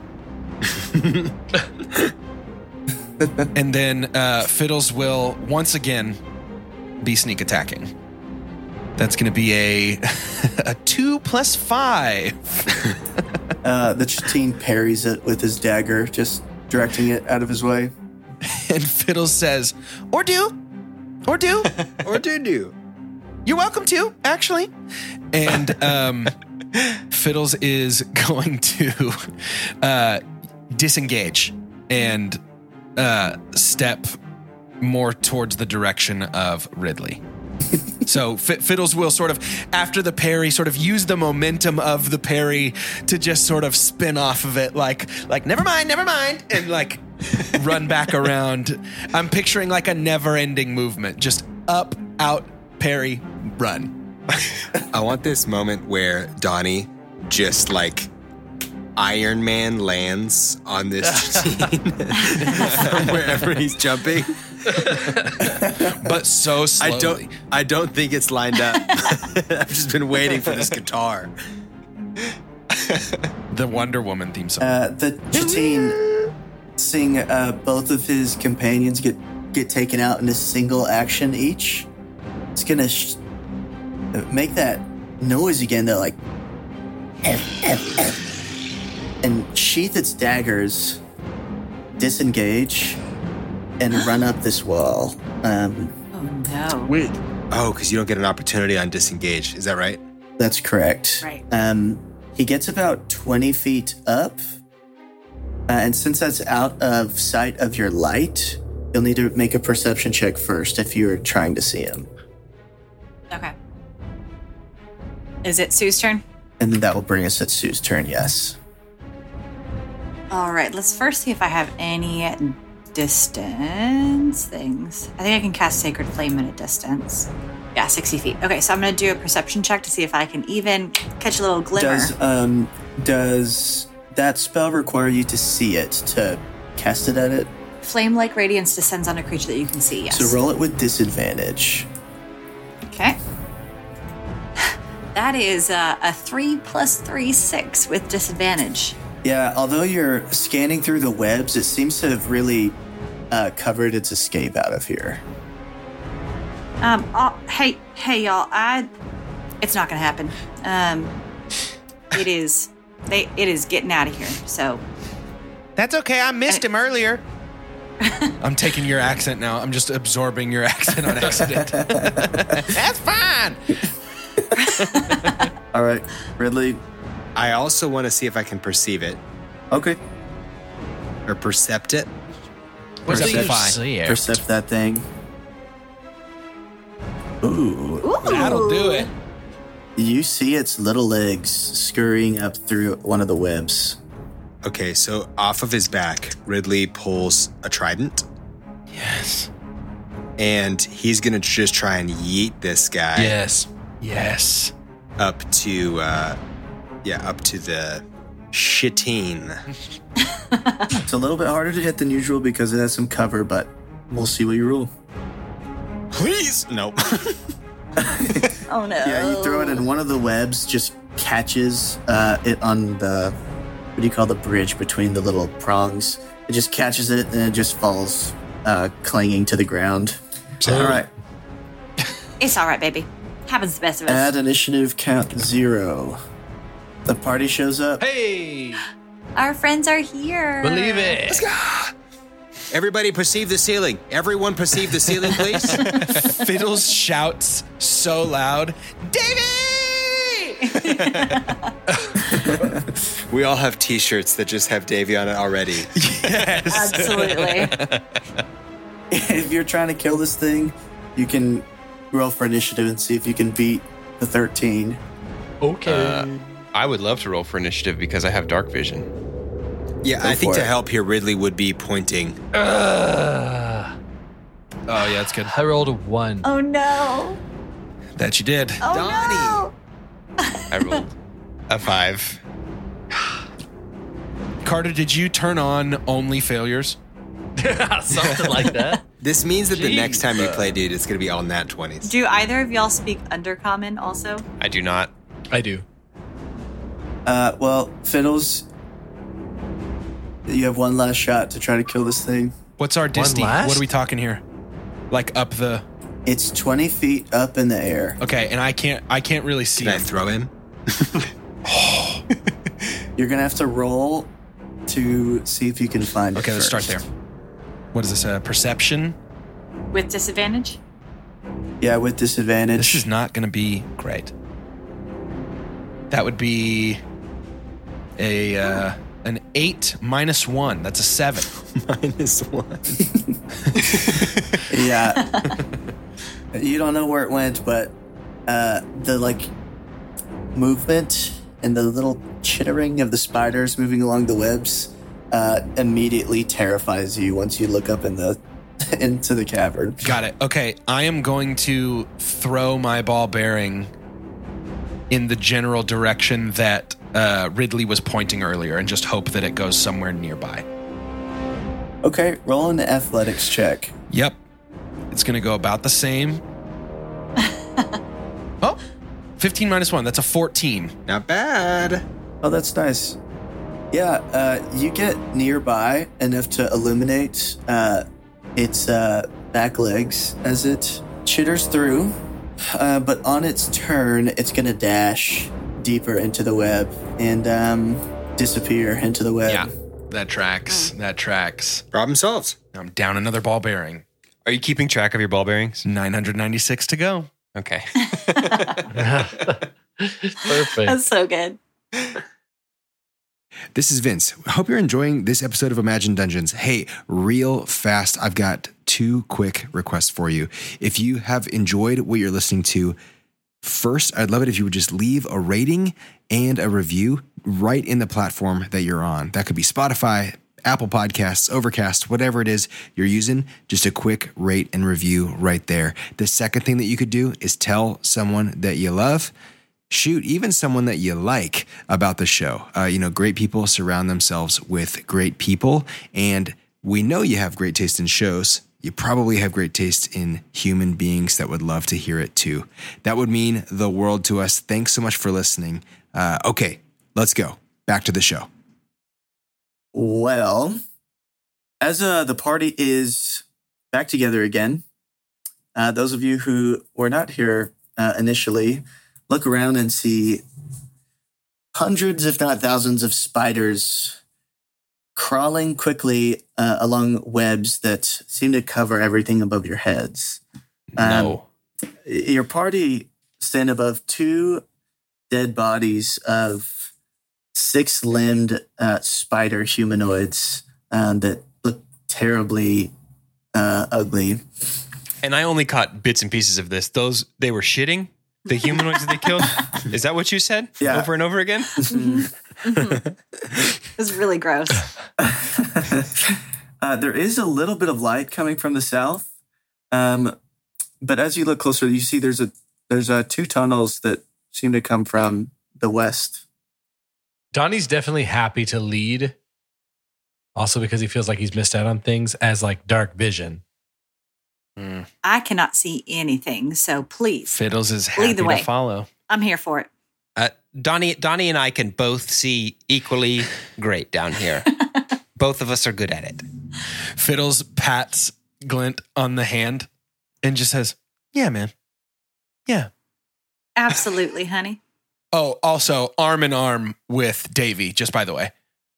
And then uh, Fiddles will once again be sneak attacking. That's going to be a a two plus five. Uh, the Chatine parries it with his dagger, just directing it out of his way. And Fiddles says, "Or do, or do, Or do do. you're welcome to, actually." And um, Fiddles is going to uh, disengage and uh, step more towards the direction of Ridley. So F- Fiddles will sort of, after the parry, sort of use the momentum of the parry to just sort of spin off of it, like, like never mind, never mind, and like run back around. I'm picturing like a never-ending movement, just up, out, parry, run. I want this moment where Donnie just like Iron Man lands on this team from wherever he's jumping. But so slowly. I don't. I don't think it's lined up. I've just been waiting for this guitar. The Wonder Woman theme song. Uh, the Chatine, seeing uh, both of his companions get, get taken out in a single action each, it's going to sh- make that noise again, though, like... and sheath its daggers, disengage, and run up this wall. Um, Oh no. Wait. Oh, because you don't get an opportunity on disengage. Is that right? That's correct. Right. Um, he gets about twenty feet up, uh, and since that's out of sight of your light, you'll need to make a perception check first if you're trying to see him. Okay. Is it Sue's turn? And then that will bring us at Sue's turn, yes. All right, let's first see if I have any distance things. I think I can cast Sacred Flame at a distance. Yeah, sixty feet. Okay, so I'm going to do a perception check to see if I can even catch a little glimmer. Does um does that spell require you to see it to cast it at it? Flame-like radiance descends on a creature that you can see, yes. So roll it with disadvantage. Okay. That is uh, a three plus three, six with disadvantage. Yeah, although you're scanning through the webs, it seems to have really uh, covered its escape out of here. Um. Oh, hey, hey, y'all. I. It's not gonna happen. Um. It is. They. It is getting out of here. So. That's okay. I missed him earlier. I'm taking your accent now. I'm just absorbing your accent on accident. That's fine. All right, Ridley. I also want to see if I can perceive it Okay. or percept it. What's Perceptify. that? See it. Percept that thing. Ooh. Ooh. That'll do it. you see its little legs scurrying up through one of the webs. Okay, so off of his back, Ridley pulls a trident. Yes. And he's going to just try and yeet this guy. Yes. Yes. Up to, uh, yeah, up to the shitteen. It's a little bit harder to hit than usual because it has some cover, but we'll see what you roll. Please. Nope. Oh no. Yeah, you throw it in one of the webs, just catches uh, it on the, what do you call the bridge between the little prongs? It just catches it and it just falls uh, clanging to the ground. All right. It's all right, baby. Happens to the best of us. Add initiative count zero. The party shows up. Hey, Our friends are here. believe it. Everybody perceive the ceiling. Everyone perceive the ceiling, please. Fiddles shouts so loud, Davy! We all have t-shirts that just have Davey on it already. Yes. Absolutely. If you're trying to kill this thing, you can roll for initiative and see if you can beat the thirteen. Okay. I would love to roll for initiative because I have dark vision. Yeah, Go I think for to it. help here, Ridley would be pointing. Uh, Oh, yeah, that's good. I rolled a one. Oh no. That you did. Oh Donnie. no. I rolled a five. Carter, did you turn on only failures? Something like that. This means that the next time you Jesus. play, dude, it's going to be all nat twenties. Do either of y'all speak Undercommon also? I do not. I do. Uh, well, Fiddles, you have one last shot to try to kill this thing. What's our disty? last? What are we talking here? Like up the It's twenty feet up in the air. Okay, and I can't I can't really see Can I him. throw him? You're going to have to roll to see if you can find it Okay, let's start first. there. What is this? Uh, perception? With disadvantage? Yeah, with disadvantage. This is not going to be great. That would be a uh, an eight minus one. That's a seven. Minus one. Yeah. You don't know where it went, but uh, the like movement and the little chittering of the spiders moving along the webs uh, immediately terrifies you once you look up in the into the cavern. Got it. Okay, I am going to throw my ball bearing in the general direction that uh, Ridley was pointing earlier, and just hope that it goes somewhere nearby. Okay, roll an athletics check. Yep. It's going to go about the same. Oh, fifteen minus one. That's a fourteen. Not bad. Oh, that's nice. Yeah, uh, you get nearby enough to illuminate uh, its uh, back legs as it chitters through. Uh, but on its turn, it's going to dash deeper into the web and um, disappear into the web. Yeah, that tracks. That tracks. Problem solved. I'm down another ball bearing. Are you keeping track of your ball bearings? nine hundred ninety-six to go. Okay. Perfect. That's so good. This is Vince. I hope you're enjoying this episode of Imagine Dungeons. Hey, real fast, I've got two quick requests for you. If you have enjoyed what you're listening to, first, I'd love it if you would just leave a rating and a review right in the platform that you're on. That could be Spotify, Apple Podcasts, Overcast, whatever it is you're using, just a quick rate and review right there. The second thing that you could do is tell someone that you love. Shoot, even someone that you like about the show. Uh, you know, great people surround themselves with great people. And we know you have great taste in shows. You probably have great taste in human beings that would love to hear it too. That would mean the world to us. Thanks so much for listening. Uh, okay, let's go. Back to the show. Well, as uh, the party is back together again, uh, those of you who were not here uh, initially, look around and see hundreds, if not thousands, of spiders crawling quickly uh, along webs that seem to cover everything above your heads. Um, No. Your party stand above two dead bodies of six-limbed uh, spider humanoids um, that look terribly uh, ugly. And I only caught bits and pieces of this. Those, they were shitting? The humanoids they killed? Is that what you said? Yeah. Over and over again? It was really gross. uh, there is a little bit of light coming from the south, um, but as you look closer, you see there's a there's uh, two tunnels that seem to come from the west. Donnie's definitely happy to lead, also because he feels like he's missed out on things as like dark vision. Mm. I cannot see anything, so please, Fiddles is Lead happy the way. to follow. I'm here for it. Uh, Donnie, Donnie and I can both see equally great down here. Both of us are good at it. Fiddles pats Glint on the hand and just says, "Yeah, man. Yeah." Absolutely, honey. Oh, also arm in arm with Davy, just by the way.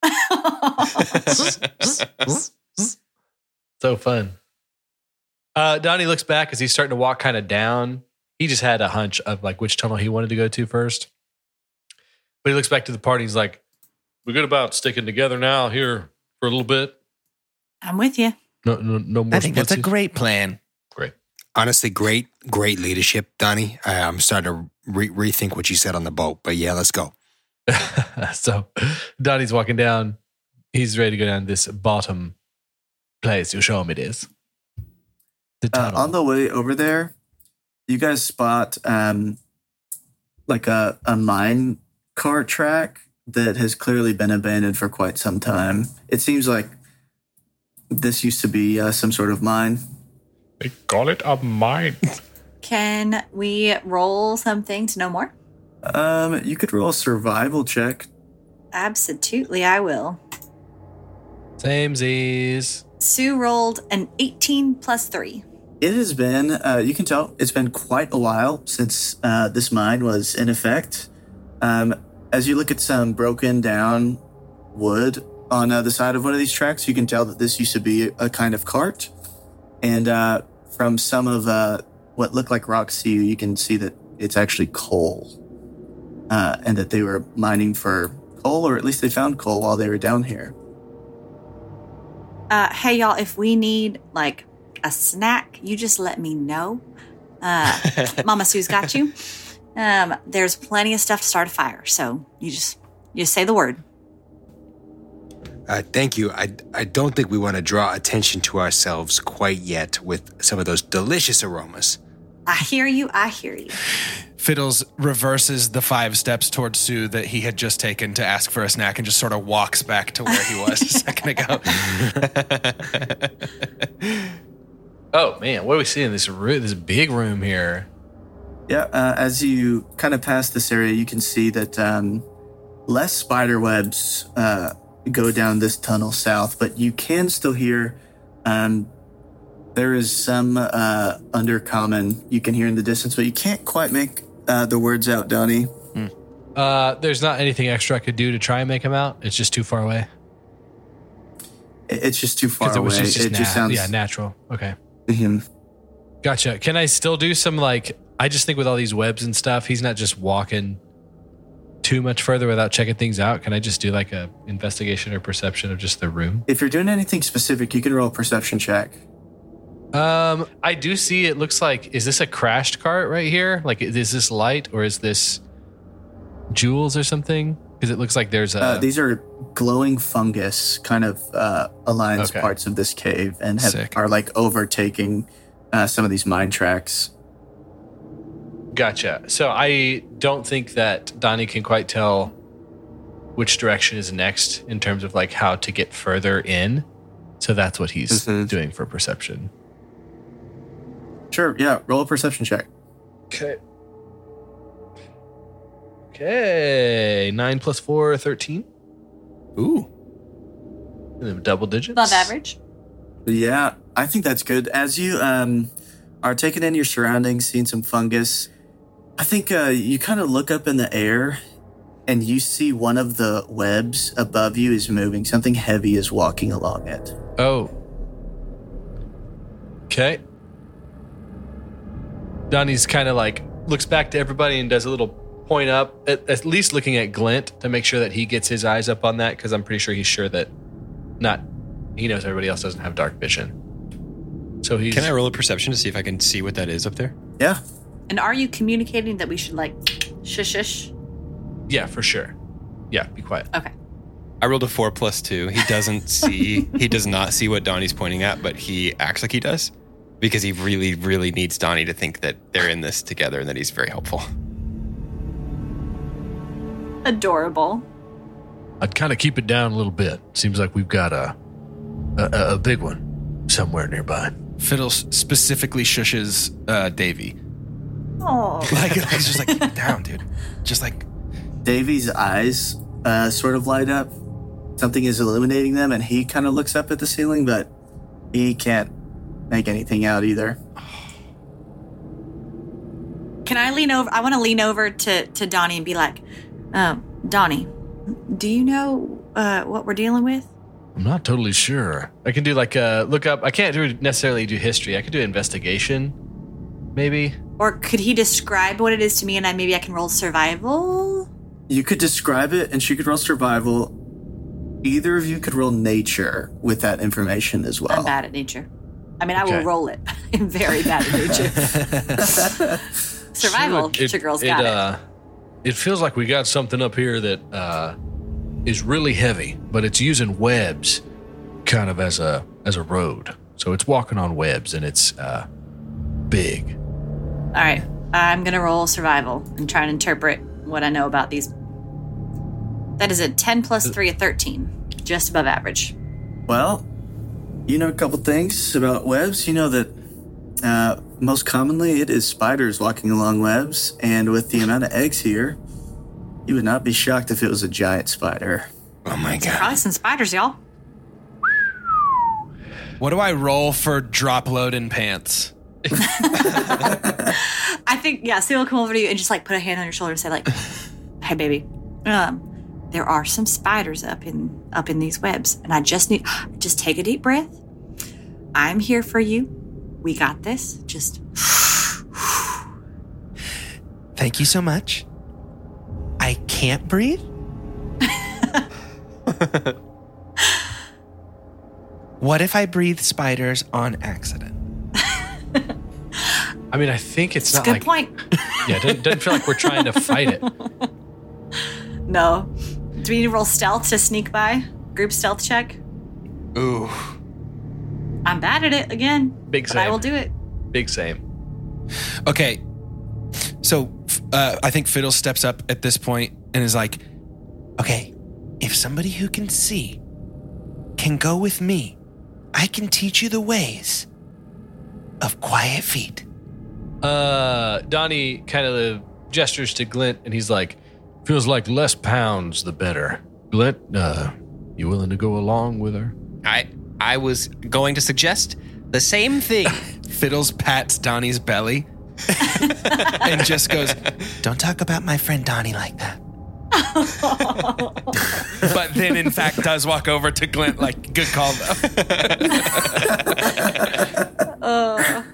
So fun. Uh, Donnie looks back as he's starting to walk kind of down. He just had a hunch of like which tunnel he wanted to go to first. But he looks back to the party. He's like, "We're good about sticking together now here for a little bit. I'm with you. No, no, no more. I think that's a splitsies." great plan. Great. Honestly, great, great leadership, Donnie. I, I'm starting to re- rethink what you said on the boat, but yeah, let's go. So Donnie's walking down. He's ready to go down this bottom place. You show him it is. The Uh, tunnel. on the way over there, you guys spot um, like a, a mine cart track that has clearly been abandoned for quite some time. It seems like this used to be uh, some sort of mine. They call it a mine. Can we roll something to know more? Um, you could roll a survival check. Absolutely, I will. Samesies. Sue rolled an eighteen plus three. It has been, uh, you can tell, it's been quite a while since uh, this mine was in effect. Um, as you look at some broken down wood on uh, the side of one of these tracks, you can tell that this used to be a kind of cart. And uh, from some of uh, what looked like rocks to you, you can see that it's actually coal. Uh, and that they were mining for coal, or at least they found coal while they were down here. Uh, hey, y'all, if we need like a snack, you just let me know. Uh, Mama Sue's got you. Um, there's plenty of stuff to start a fire, so you just you just say the word. Uh, thank you. I, I don't think we want to draw attention to ourselves quite yet with some of those delicious aromas. I hear you. I hear you. Fiddles reverses the five steps towards Sue that he had just taken to ask for a snack and just sort of walks back to where he was a second ago. Oh man, what are we seeing? This room, this big room here. Yeah, uh, as you kind of pass this area, you can see that um, less spider webs uh, go down this tunnel south, but you can still hear um, there is some uh, undercommon you can hear in the distance, but you can't quite make uh, the words out, Donnie. Uh, there's not anything extra I could do to try and make him out. It's just too far away. It- It's just too far Because it away. was just, just it nat- just sounds. yeah, natural. Okay. Mhm. Gotcha. Can I still do some like, I just think with all these webs and stuff, he's not just walking too much further without checking things out. Can I just do like a investigation or perception of just the room? If you're doing anything specific, you can roll a perception check. Um, I do see it looks like, is this a crashed cart right here? Like, is this light or is this jewels or something? Because it looks like there's a. Uh, these are glowing fungus, kind of uh, aligns Okay. parts of this cave and have, Sick. are like overtaking uh, some of these mine tracks. Gotcha. So I don't think that Donnie can quite tell which direction is next in terms of like how to get further in. So that's what he's Mhm. doing for perception. Sure, yeah, roll a perception check. Okay. Okay. Nine plus four, thirteen. Ooh. And then double digits. Above average. Yeah, I think that's good. As you um, are taking in your surroundings, seeing some fungus, I think uh, you kind of look up in the air and you see one of the webs above you is moving. Something heavy is walking along it. Oh. Okay. Donnie's kind of like looks back to everybody and does a little point up, at, at least looking at Glint to make sure that he gets his eyes up on that, because I'm pretty sure he's sure that not he knows everybody else doesn't have dark vision. So he's Can I roll a perception to see if I can see what that is up there? Yeah, And are you communicating that we should like shush shush? Yeah, for sure. Yeah, be quiet. Okay. I rolled a four plus two. He doesn't see, he does not see what Donnie's pointing at, but he acts like he does because he really, really needs Donnie to think that they're in this together and that he's very helpful. Adorable. I'd kind of keep it down a little bit. Seems like we've got a a, a big one somewhere nearby. Fiddle specifically shushes uh, Davy. Oh. Like, he's just like, keep it down, dude. Just like, Davy's eyes uh, sort of light up. Something is illuminating them, and he kind of looks up at the ceiling, but he can't make anything out either. Can I lean over? I want to lean over to, to Donnie and be like, um, Donnie, do you know uh, what we're dealing with? I'm not totally sure. I can do like a look up. I can't do necessarily do history. I could do investigation, maybe. Or could he describe what it is to me and I maybe I can roll survival? You could describe it, and she could roll survival. Either of you could roll nature with that information as well. I'm bad at nature. I mean, I will Okay. roll it. I'm very bad at nature. Survival. It- Nature girls it, got it. uh, It feels like we got something up here that uh, is really heavy, but it's using webs kind of as a as a road. So it's walking on webs, and it's uh, big. All right. I'm going to roll survival and try and interpret what I know about these. That is a ten plus three, a thirteen. Just above average. Well, you know a couple things about webs. You know that uh, most commonly it is spiders walking along webs, and with the amount of eggs here, you would not be shocked if it was a giant spider. Oh my god. Probably some spiders, y'all. what do I roll for drop load in pants? I think, yeah, Sue will come over to you and just like put a hand on your shoulder and say like, hey, baby, um, there are some spiders up in up in these webs. And I just need, just take a deep breath. I'm here for you. We got this. Just. Thank you so much. I can't breathe. What if I breathe spiders on accident? I mean, I think it's It's a not good like point. yeah. It doesn't, doesn't feel like we're trying to fight it. No. Do we need to roll stealth to sneak by? Group stealth check? Ooh. I'm bad at it again. Big But I same. will do it. Big same. Okay, so uh, I think Fiddle steps up at this point and is like, okay, if somebody who can see can go with me, I can teach you the ways of quiet feet. Uh, Donnie kind of gestures to Glint, and he's like, Feels like less pounds, the better. Glint, uh, you willing to go along with her? I I was going to suggest the same thing. Fiddles pats Donnie's belly and just goes, don't talk about my friend Donnie like that. But then, in fact, does walk over to Glint like, good call, though.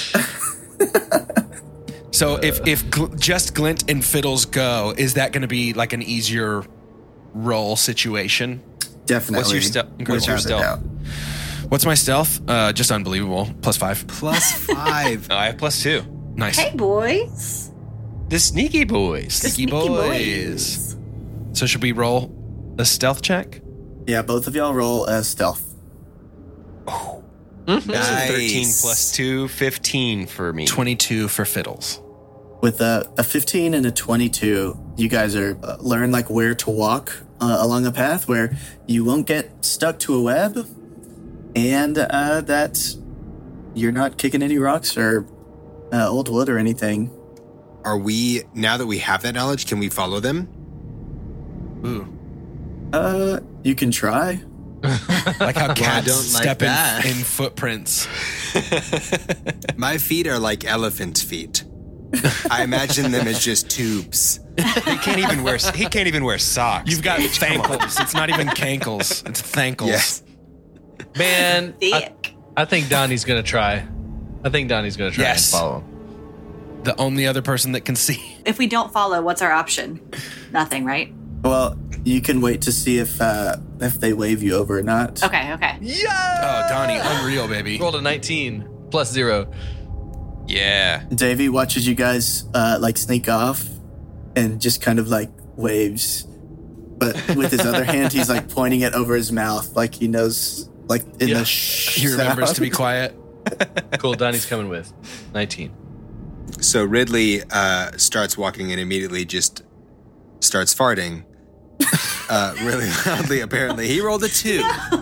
So if, if gl- just Glint and Fiddles go, is that going to be like an easier roll situation? Definitely. What's your stealth? What's your Without a stealth? doubt. What's my stealth? Uh, just unbelievable. Plus five. Plus five. Oh, I have plus two. Nice. Hey, boys. The sneaky boys. Sneaky boys. So should we roll a stealth check? Yeah, both of y'all roll as stealth. That's a Nice. thirteen plus two, fifteen for me. twenty-two for Fiddles. With a, a fifteen and a twenty-two, you guys are uh, learn like where to walk uh, along a path where you won't get stuck to a web, and uh, that you're not kicking any rocks or uh, old wood or anything. Are we, now that we have that knowledge, can we follow them? Ooh. Uh, you can try. Like how cats don't like step in, that. in footprints. My feet are like elephant feet. I imagine them as just tubes. He can't even wear. He can't even wear socks. You've got thankles. It's not even cankles. It's thankles. Yes. man, I, Thick. I think Donnie's gonna try. I think Donnie's gonna try Yes. and follow him. The only other person that can see. If we don't follow, what's our option? Nothing, right? Well, you can wait to see if uh, if they wave you over or not. Okay, okay. Oh, Donnie, unreal, baby. Rolled a nineteen plus zero. Yeah. Davey watches you guys uh, like sneak off and just kind of like waves. But with his other hand, he's like pointing it over his mouth like he knows, like in Yeah. the shh. He remembers sound. to be quiet. Cool. Donnie's coming with nineteen. So Ridley uh, starts walking and immediately just starts farting. Uh, really loudly, apparently. He rolled a two.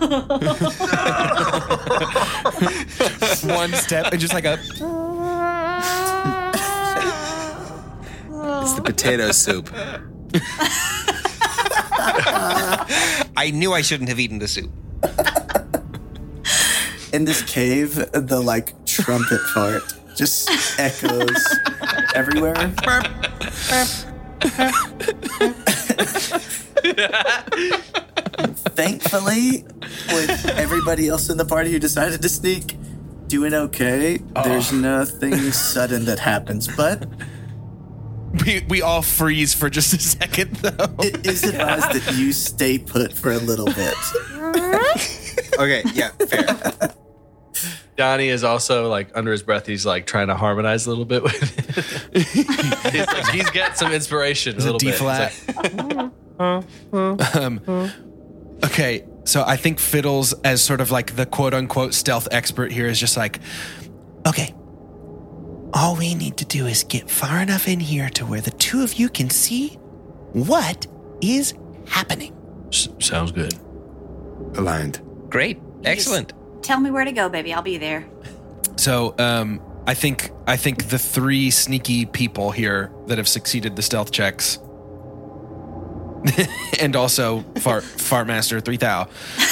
One step and just like a. It's the potato soup. I knew I shouldn't have eaten the soup. In this cave, the like trumpet fart just echoes everywhere. Thankfully, with everybody else in the party who decided to sneak doing okay, there's nothing sudden that happens. But We, we all freeze for just a second, though. it is advised that you stay put for a little bit. Okay, yeah, fair. Donnie is also like under his breath. He's like trying to harmonize a little bit with it. he's, like, he's got some inspiration. A little D bit. flat. um, okay, so I think Fiddles, as sort of like the quote unquote stealth expert here, is just like, okay, all we need to do is get far enough in here to where the two of you can see what is happening. S- sounds good. Aligned. Great. Excellent. Tell me where to go, baby. I'll be there. So, um, I think I think the three sneaky people here that have succeeded the stealth checks, and also Fart Fartmaster three thou.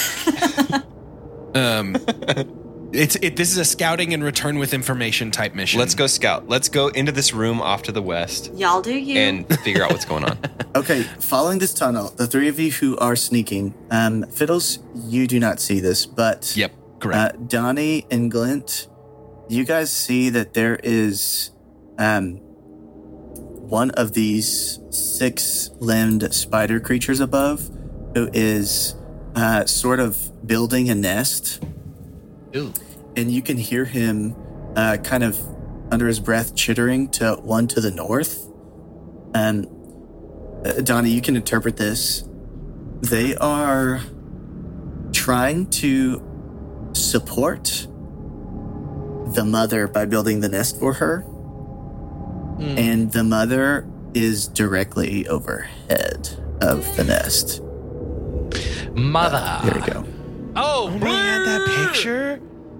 um, it's it. This is a scouting and return with information type mission. Let's go scout. Let's go into this room off to the west Y'all do you. and figure out what's going on. Okay, following this tunnel, the three of you who are sneaking, um, Fiddles, you do not see this, but Yep, uh, correct. Donnie and Glint, you guys see that there is um, one of these six-limbed spider creatures above who is uh, sort of building a nest. Ooh. And you can hear him uh, kind of under his breath chittering to one to the north. And uh, Donnie, you can interpret this. They are trying to support the mother by building the nest for her. And the mother is directly overhead of the nest. Mother. Here we go. Oh, We had that picture.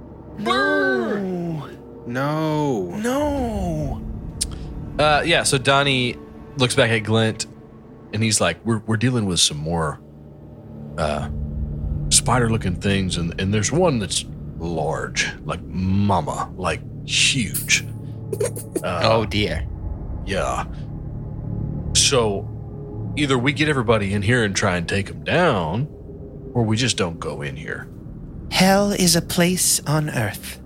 No, No. no. Uh, yeah, so Donnie looks back at Glint and he's like, We're we're dealing with some more uh, spider-looking things, and and there's one that's large, like mama, like huge. Oh dear. Yeah. So either we get everybody in here and try and take them down, or we just don't go in here. Hell is a place on earth.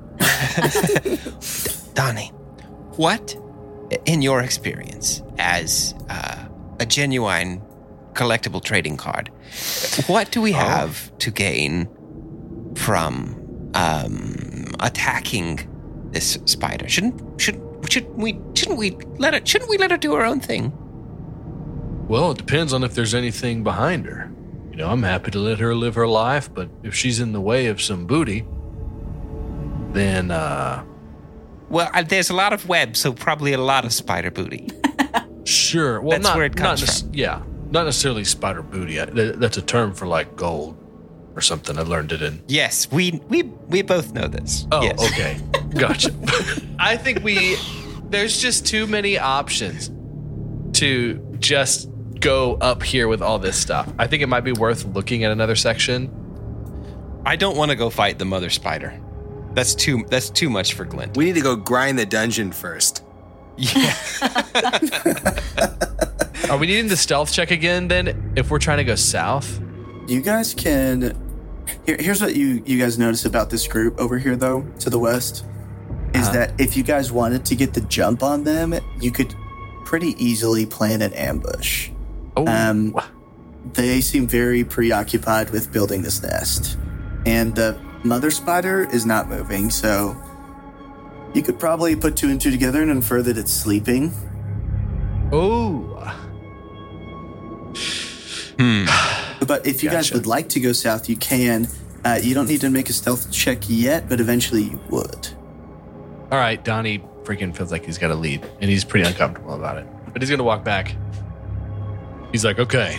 Donnie, what, in your experience as uh, a genuine collectible trading card, what do we have to gain from um, attacking this spider? Shouldn't should should we shouldn't we let her shouldn't we let her do her own thing? Well, it depends on if there's anything behind her. You know, I'm happy to let her live her life, but if she's in the way of some booty, then uh Well, uh, there's a lot of web, so probably a lot of spider booty. sure. Well, That's not, where it not comes nec- from. Yeah, not necessarily spider booty. I, th- that's a term for like gold or something. I learned it in. Yes, we we we both know this. Oh, yes. okay, gotcha. I think we, there's just too many options to just go up here with all this stuff. I think it might be worth looking at another section. I don't want to go fight the mother spider. That's too that's too much for Glint. We need to go grind the dungeon first. Yeah. Are we needing the stealth check again then if we're trying to go south? You guys can. Here, here's what you, you guys notice about this group over here, though, to the west, is Uh-huh. that if you guys wanted to get the jump on them, you could pretty easily plan an ambush. Oh, Um, they seem very preoccupied with building this nest, and the mother spider is not moving. So, You could probably put two and two together and infer that it's sleeping. Oh. But if you guys Gotcha. would like to go south, you can. Uh, you don't need to make a stealth check yet, but eventually you would. All right, Donnie freaking feels like he's got a lead, and he's pretty uncomfortable about it. But he's going to walk back. He's like, okay.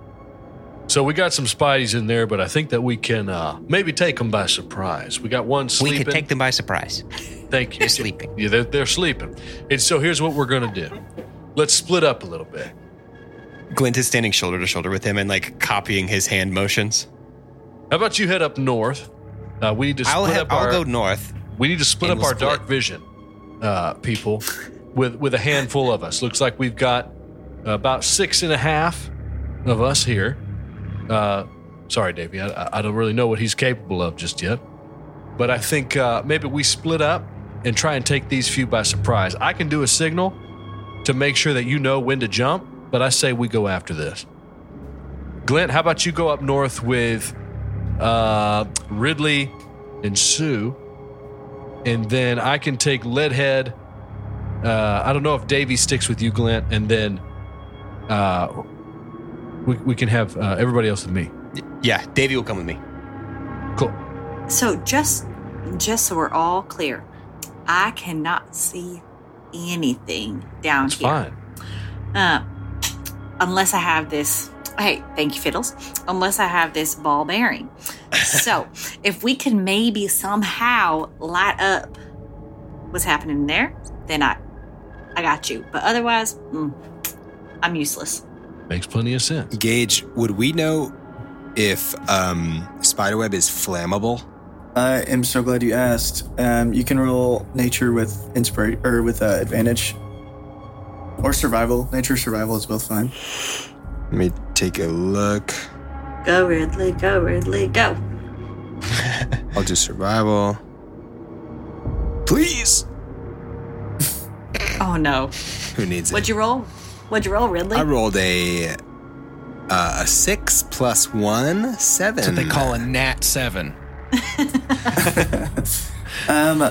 So we got some Spideys in there, but I think that we can uh, maybe take them by surprise. We got one sleeping. We could take them by surprise. Thank you. They're sleeping. Yeah, they're, they're sleeping. And so here's what we're going to do. Let's split up a little bit. Glint is standing shoulder to shoulder with him and like copying his hand motions. How about you head up north? Uh, we need to split I'll, have, up I'll our, go north. We need to split and up we'll our split. dark vision, uh, people, with with a handful of us. Looks like we've got about six and a half of us here. Uh, sorry, Davey, I, I don't really know what he's capable of just yet. But I think uh, maybe we split up and try and take these few by surprise. I can do a signal to make sure that you know when to jump, but I say we go after this. Glint, how about you go up north with uh, Ridley and Sue, and then I can take Leadhead. Uh, I don't know if Davey sticks with you, Glint, and then uh, we, we can have uh, everybody else with me. Yeah, Davey will come with me. Cool. So just just so we're all clear, I cannot see anything down It's here. fine. Uh, unless I have this. Hey, thank you, Fiddles. Unless I have this ball bearing. So if we can maybe somehow light up what's happening there, then I, I got you. But otherwise, mm, I'm useless. Makes plenty of sense. Gage, would we know if um, spiderweb is flammable? I am so glad you asked. Um, you can roll nature with inspiration or with uh, advantage, or survival. Nature, survival is both fine. Let me take a look. Go, Ridley. Go, Ridley. Go. I'll do survival. Please. Oh, no. Who needs it? What'd you roll? What'd you roll, Ridley? I rolled a uh, a six plus one, seven. That's what they call a nat seven. Um,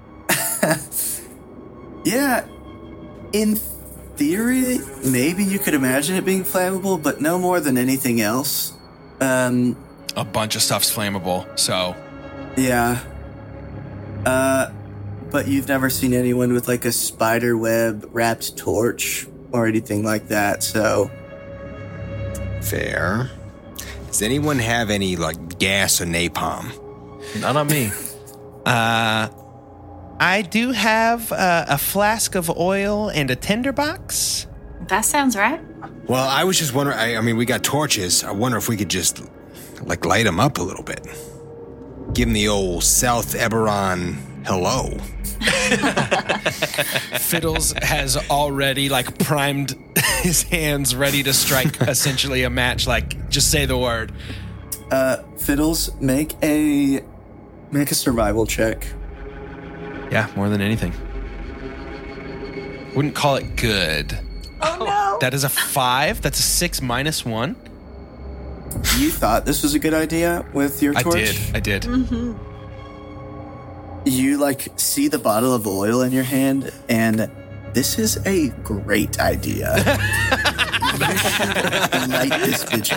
yeah, in theory, maybe you could imagine it being flammable, but no more than anything else. Um, A bunch of stuff's flammable, so yeah. Uh, but you've never seen anyone with like a spider web wrapped torch or anything like that, so. Fair. Does anyone have any like gas or napalm? Not on me. Uh, I do have uh, a flask of oil and a tinderbox. That sounds right. Well, I was just wondering. I, I mean, we got torches. I wonder if we could just like light them up a little bit. Give them the old South Eberron hello. Fiddles has already like primed his hands ready to strike essentially a match. Like, just say the word. Uh, Fiddles, make a make a survival check. Yeah, more than anything. Wouldn't call it good. Oh, no. That is a five. That's a six minus one. You thought this was a good idea with your I torch? did. I did. You like see the bottle of oil in your hand, and this is a great idea. You should light this bitch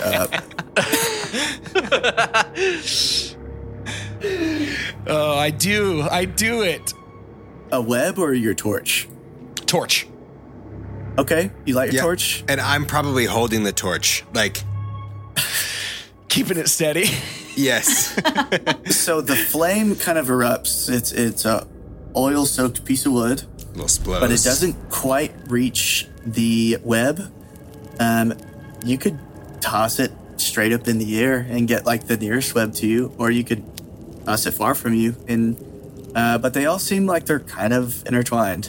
up. Oh, I do. I do it. A web or your torch? Torch. Okay, you light your Yeah, torch. and I'm probably holding the torch. Like, Keeping it steady. yes. So the flame kind of erupts. It's it's a oil-soaked piece of wood, Little explodes. but it doesn't quite reach the web. Um, you could toss it straight up in the air and get like the nearest web to you, or you could toss it far from you. And uh, but they all seem like they're kind of intertwined.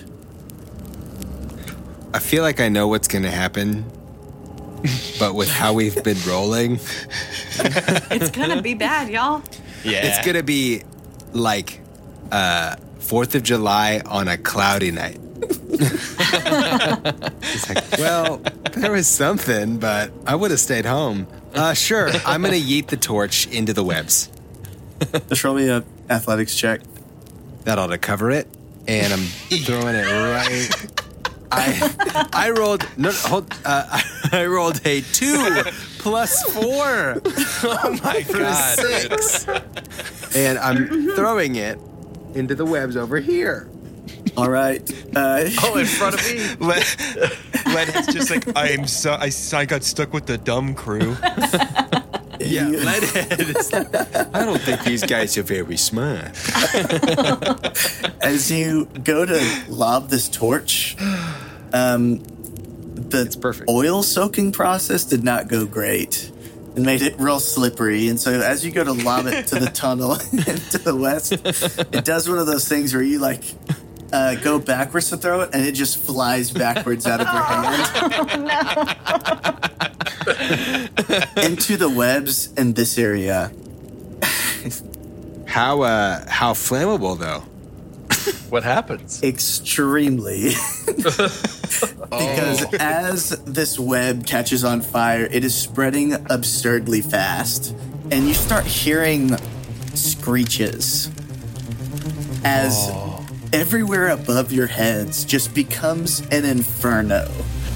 I feel like I know what's going to happen, but with how we've been rolling, It's going to be bad, y'all. Yeah. it's going to be like uh, fourth of July on a cloudy night. It's like, well, there was something, but I would have stayed home. Uh, sure, I'm going to yeet the torch into the webs. Just roll me a athletics check. That ought to cover it. and I'm throwing it right. I I rolled no hold uh, I rolled a two plus four. Oh my for god. a six, and I'm throwing it into the webs over here. All right. Uh, Oh, in front of me. Len, Len is just like, I'm so I, I got stuck with the dumb crew. Yeah, Leadhead. I don't think these guys are very smart. As you go to lob this torch, um, the It's perfect. oil soaking process did not go great. It made it real slippery. And so as you go to lob it to the tunnel into the west, it does one of those things where you like uh, go backwards to throw it and it just flies backwards out of your hand. Into the webs in this area. How uh how flammable though? What happens? Extremely. Because as this web catches on fire, it is spreading absurdly fast. And you start hearing screeches as everywhere above your heads just becomes an inferno.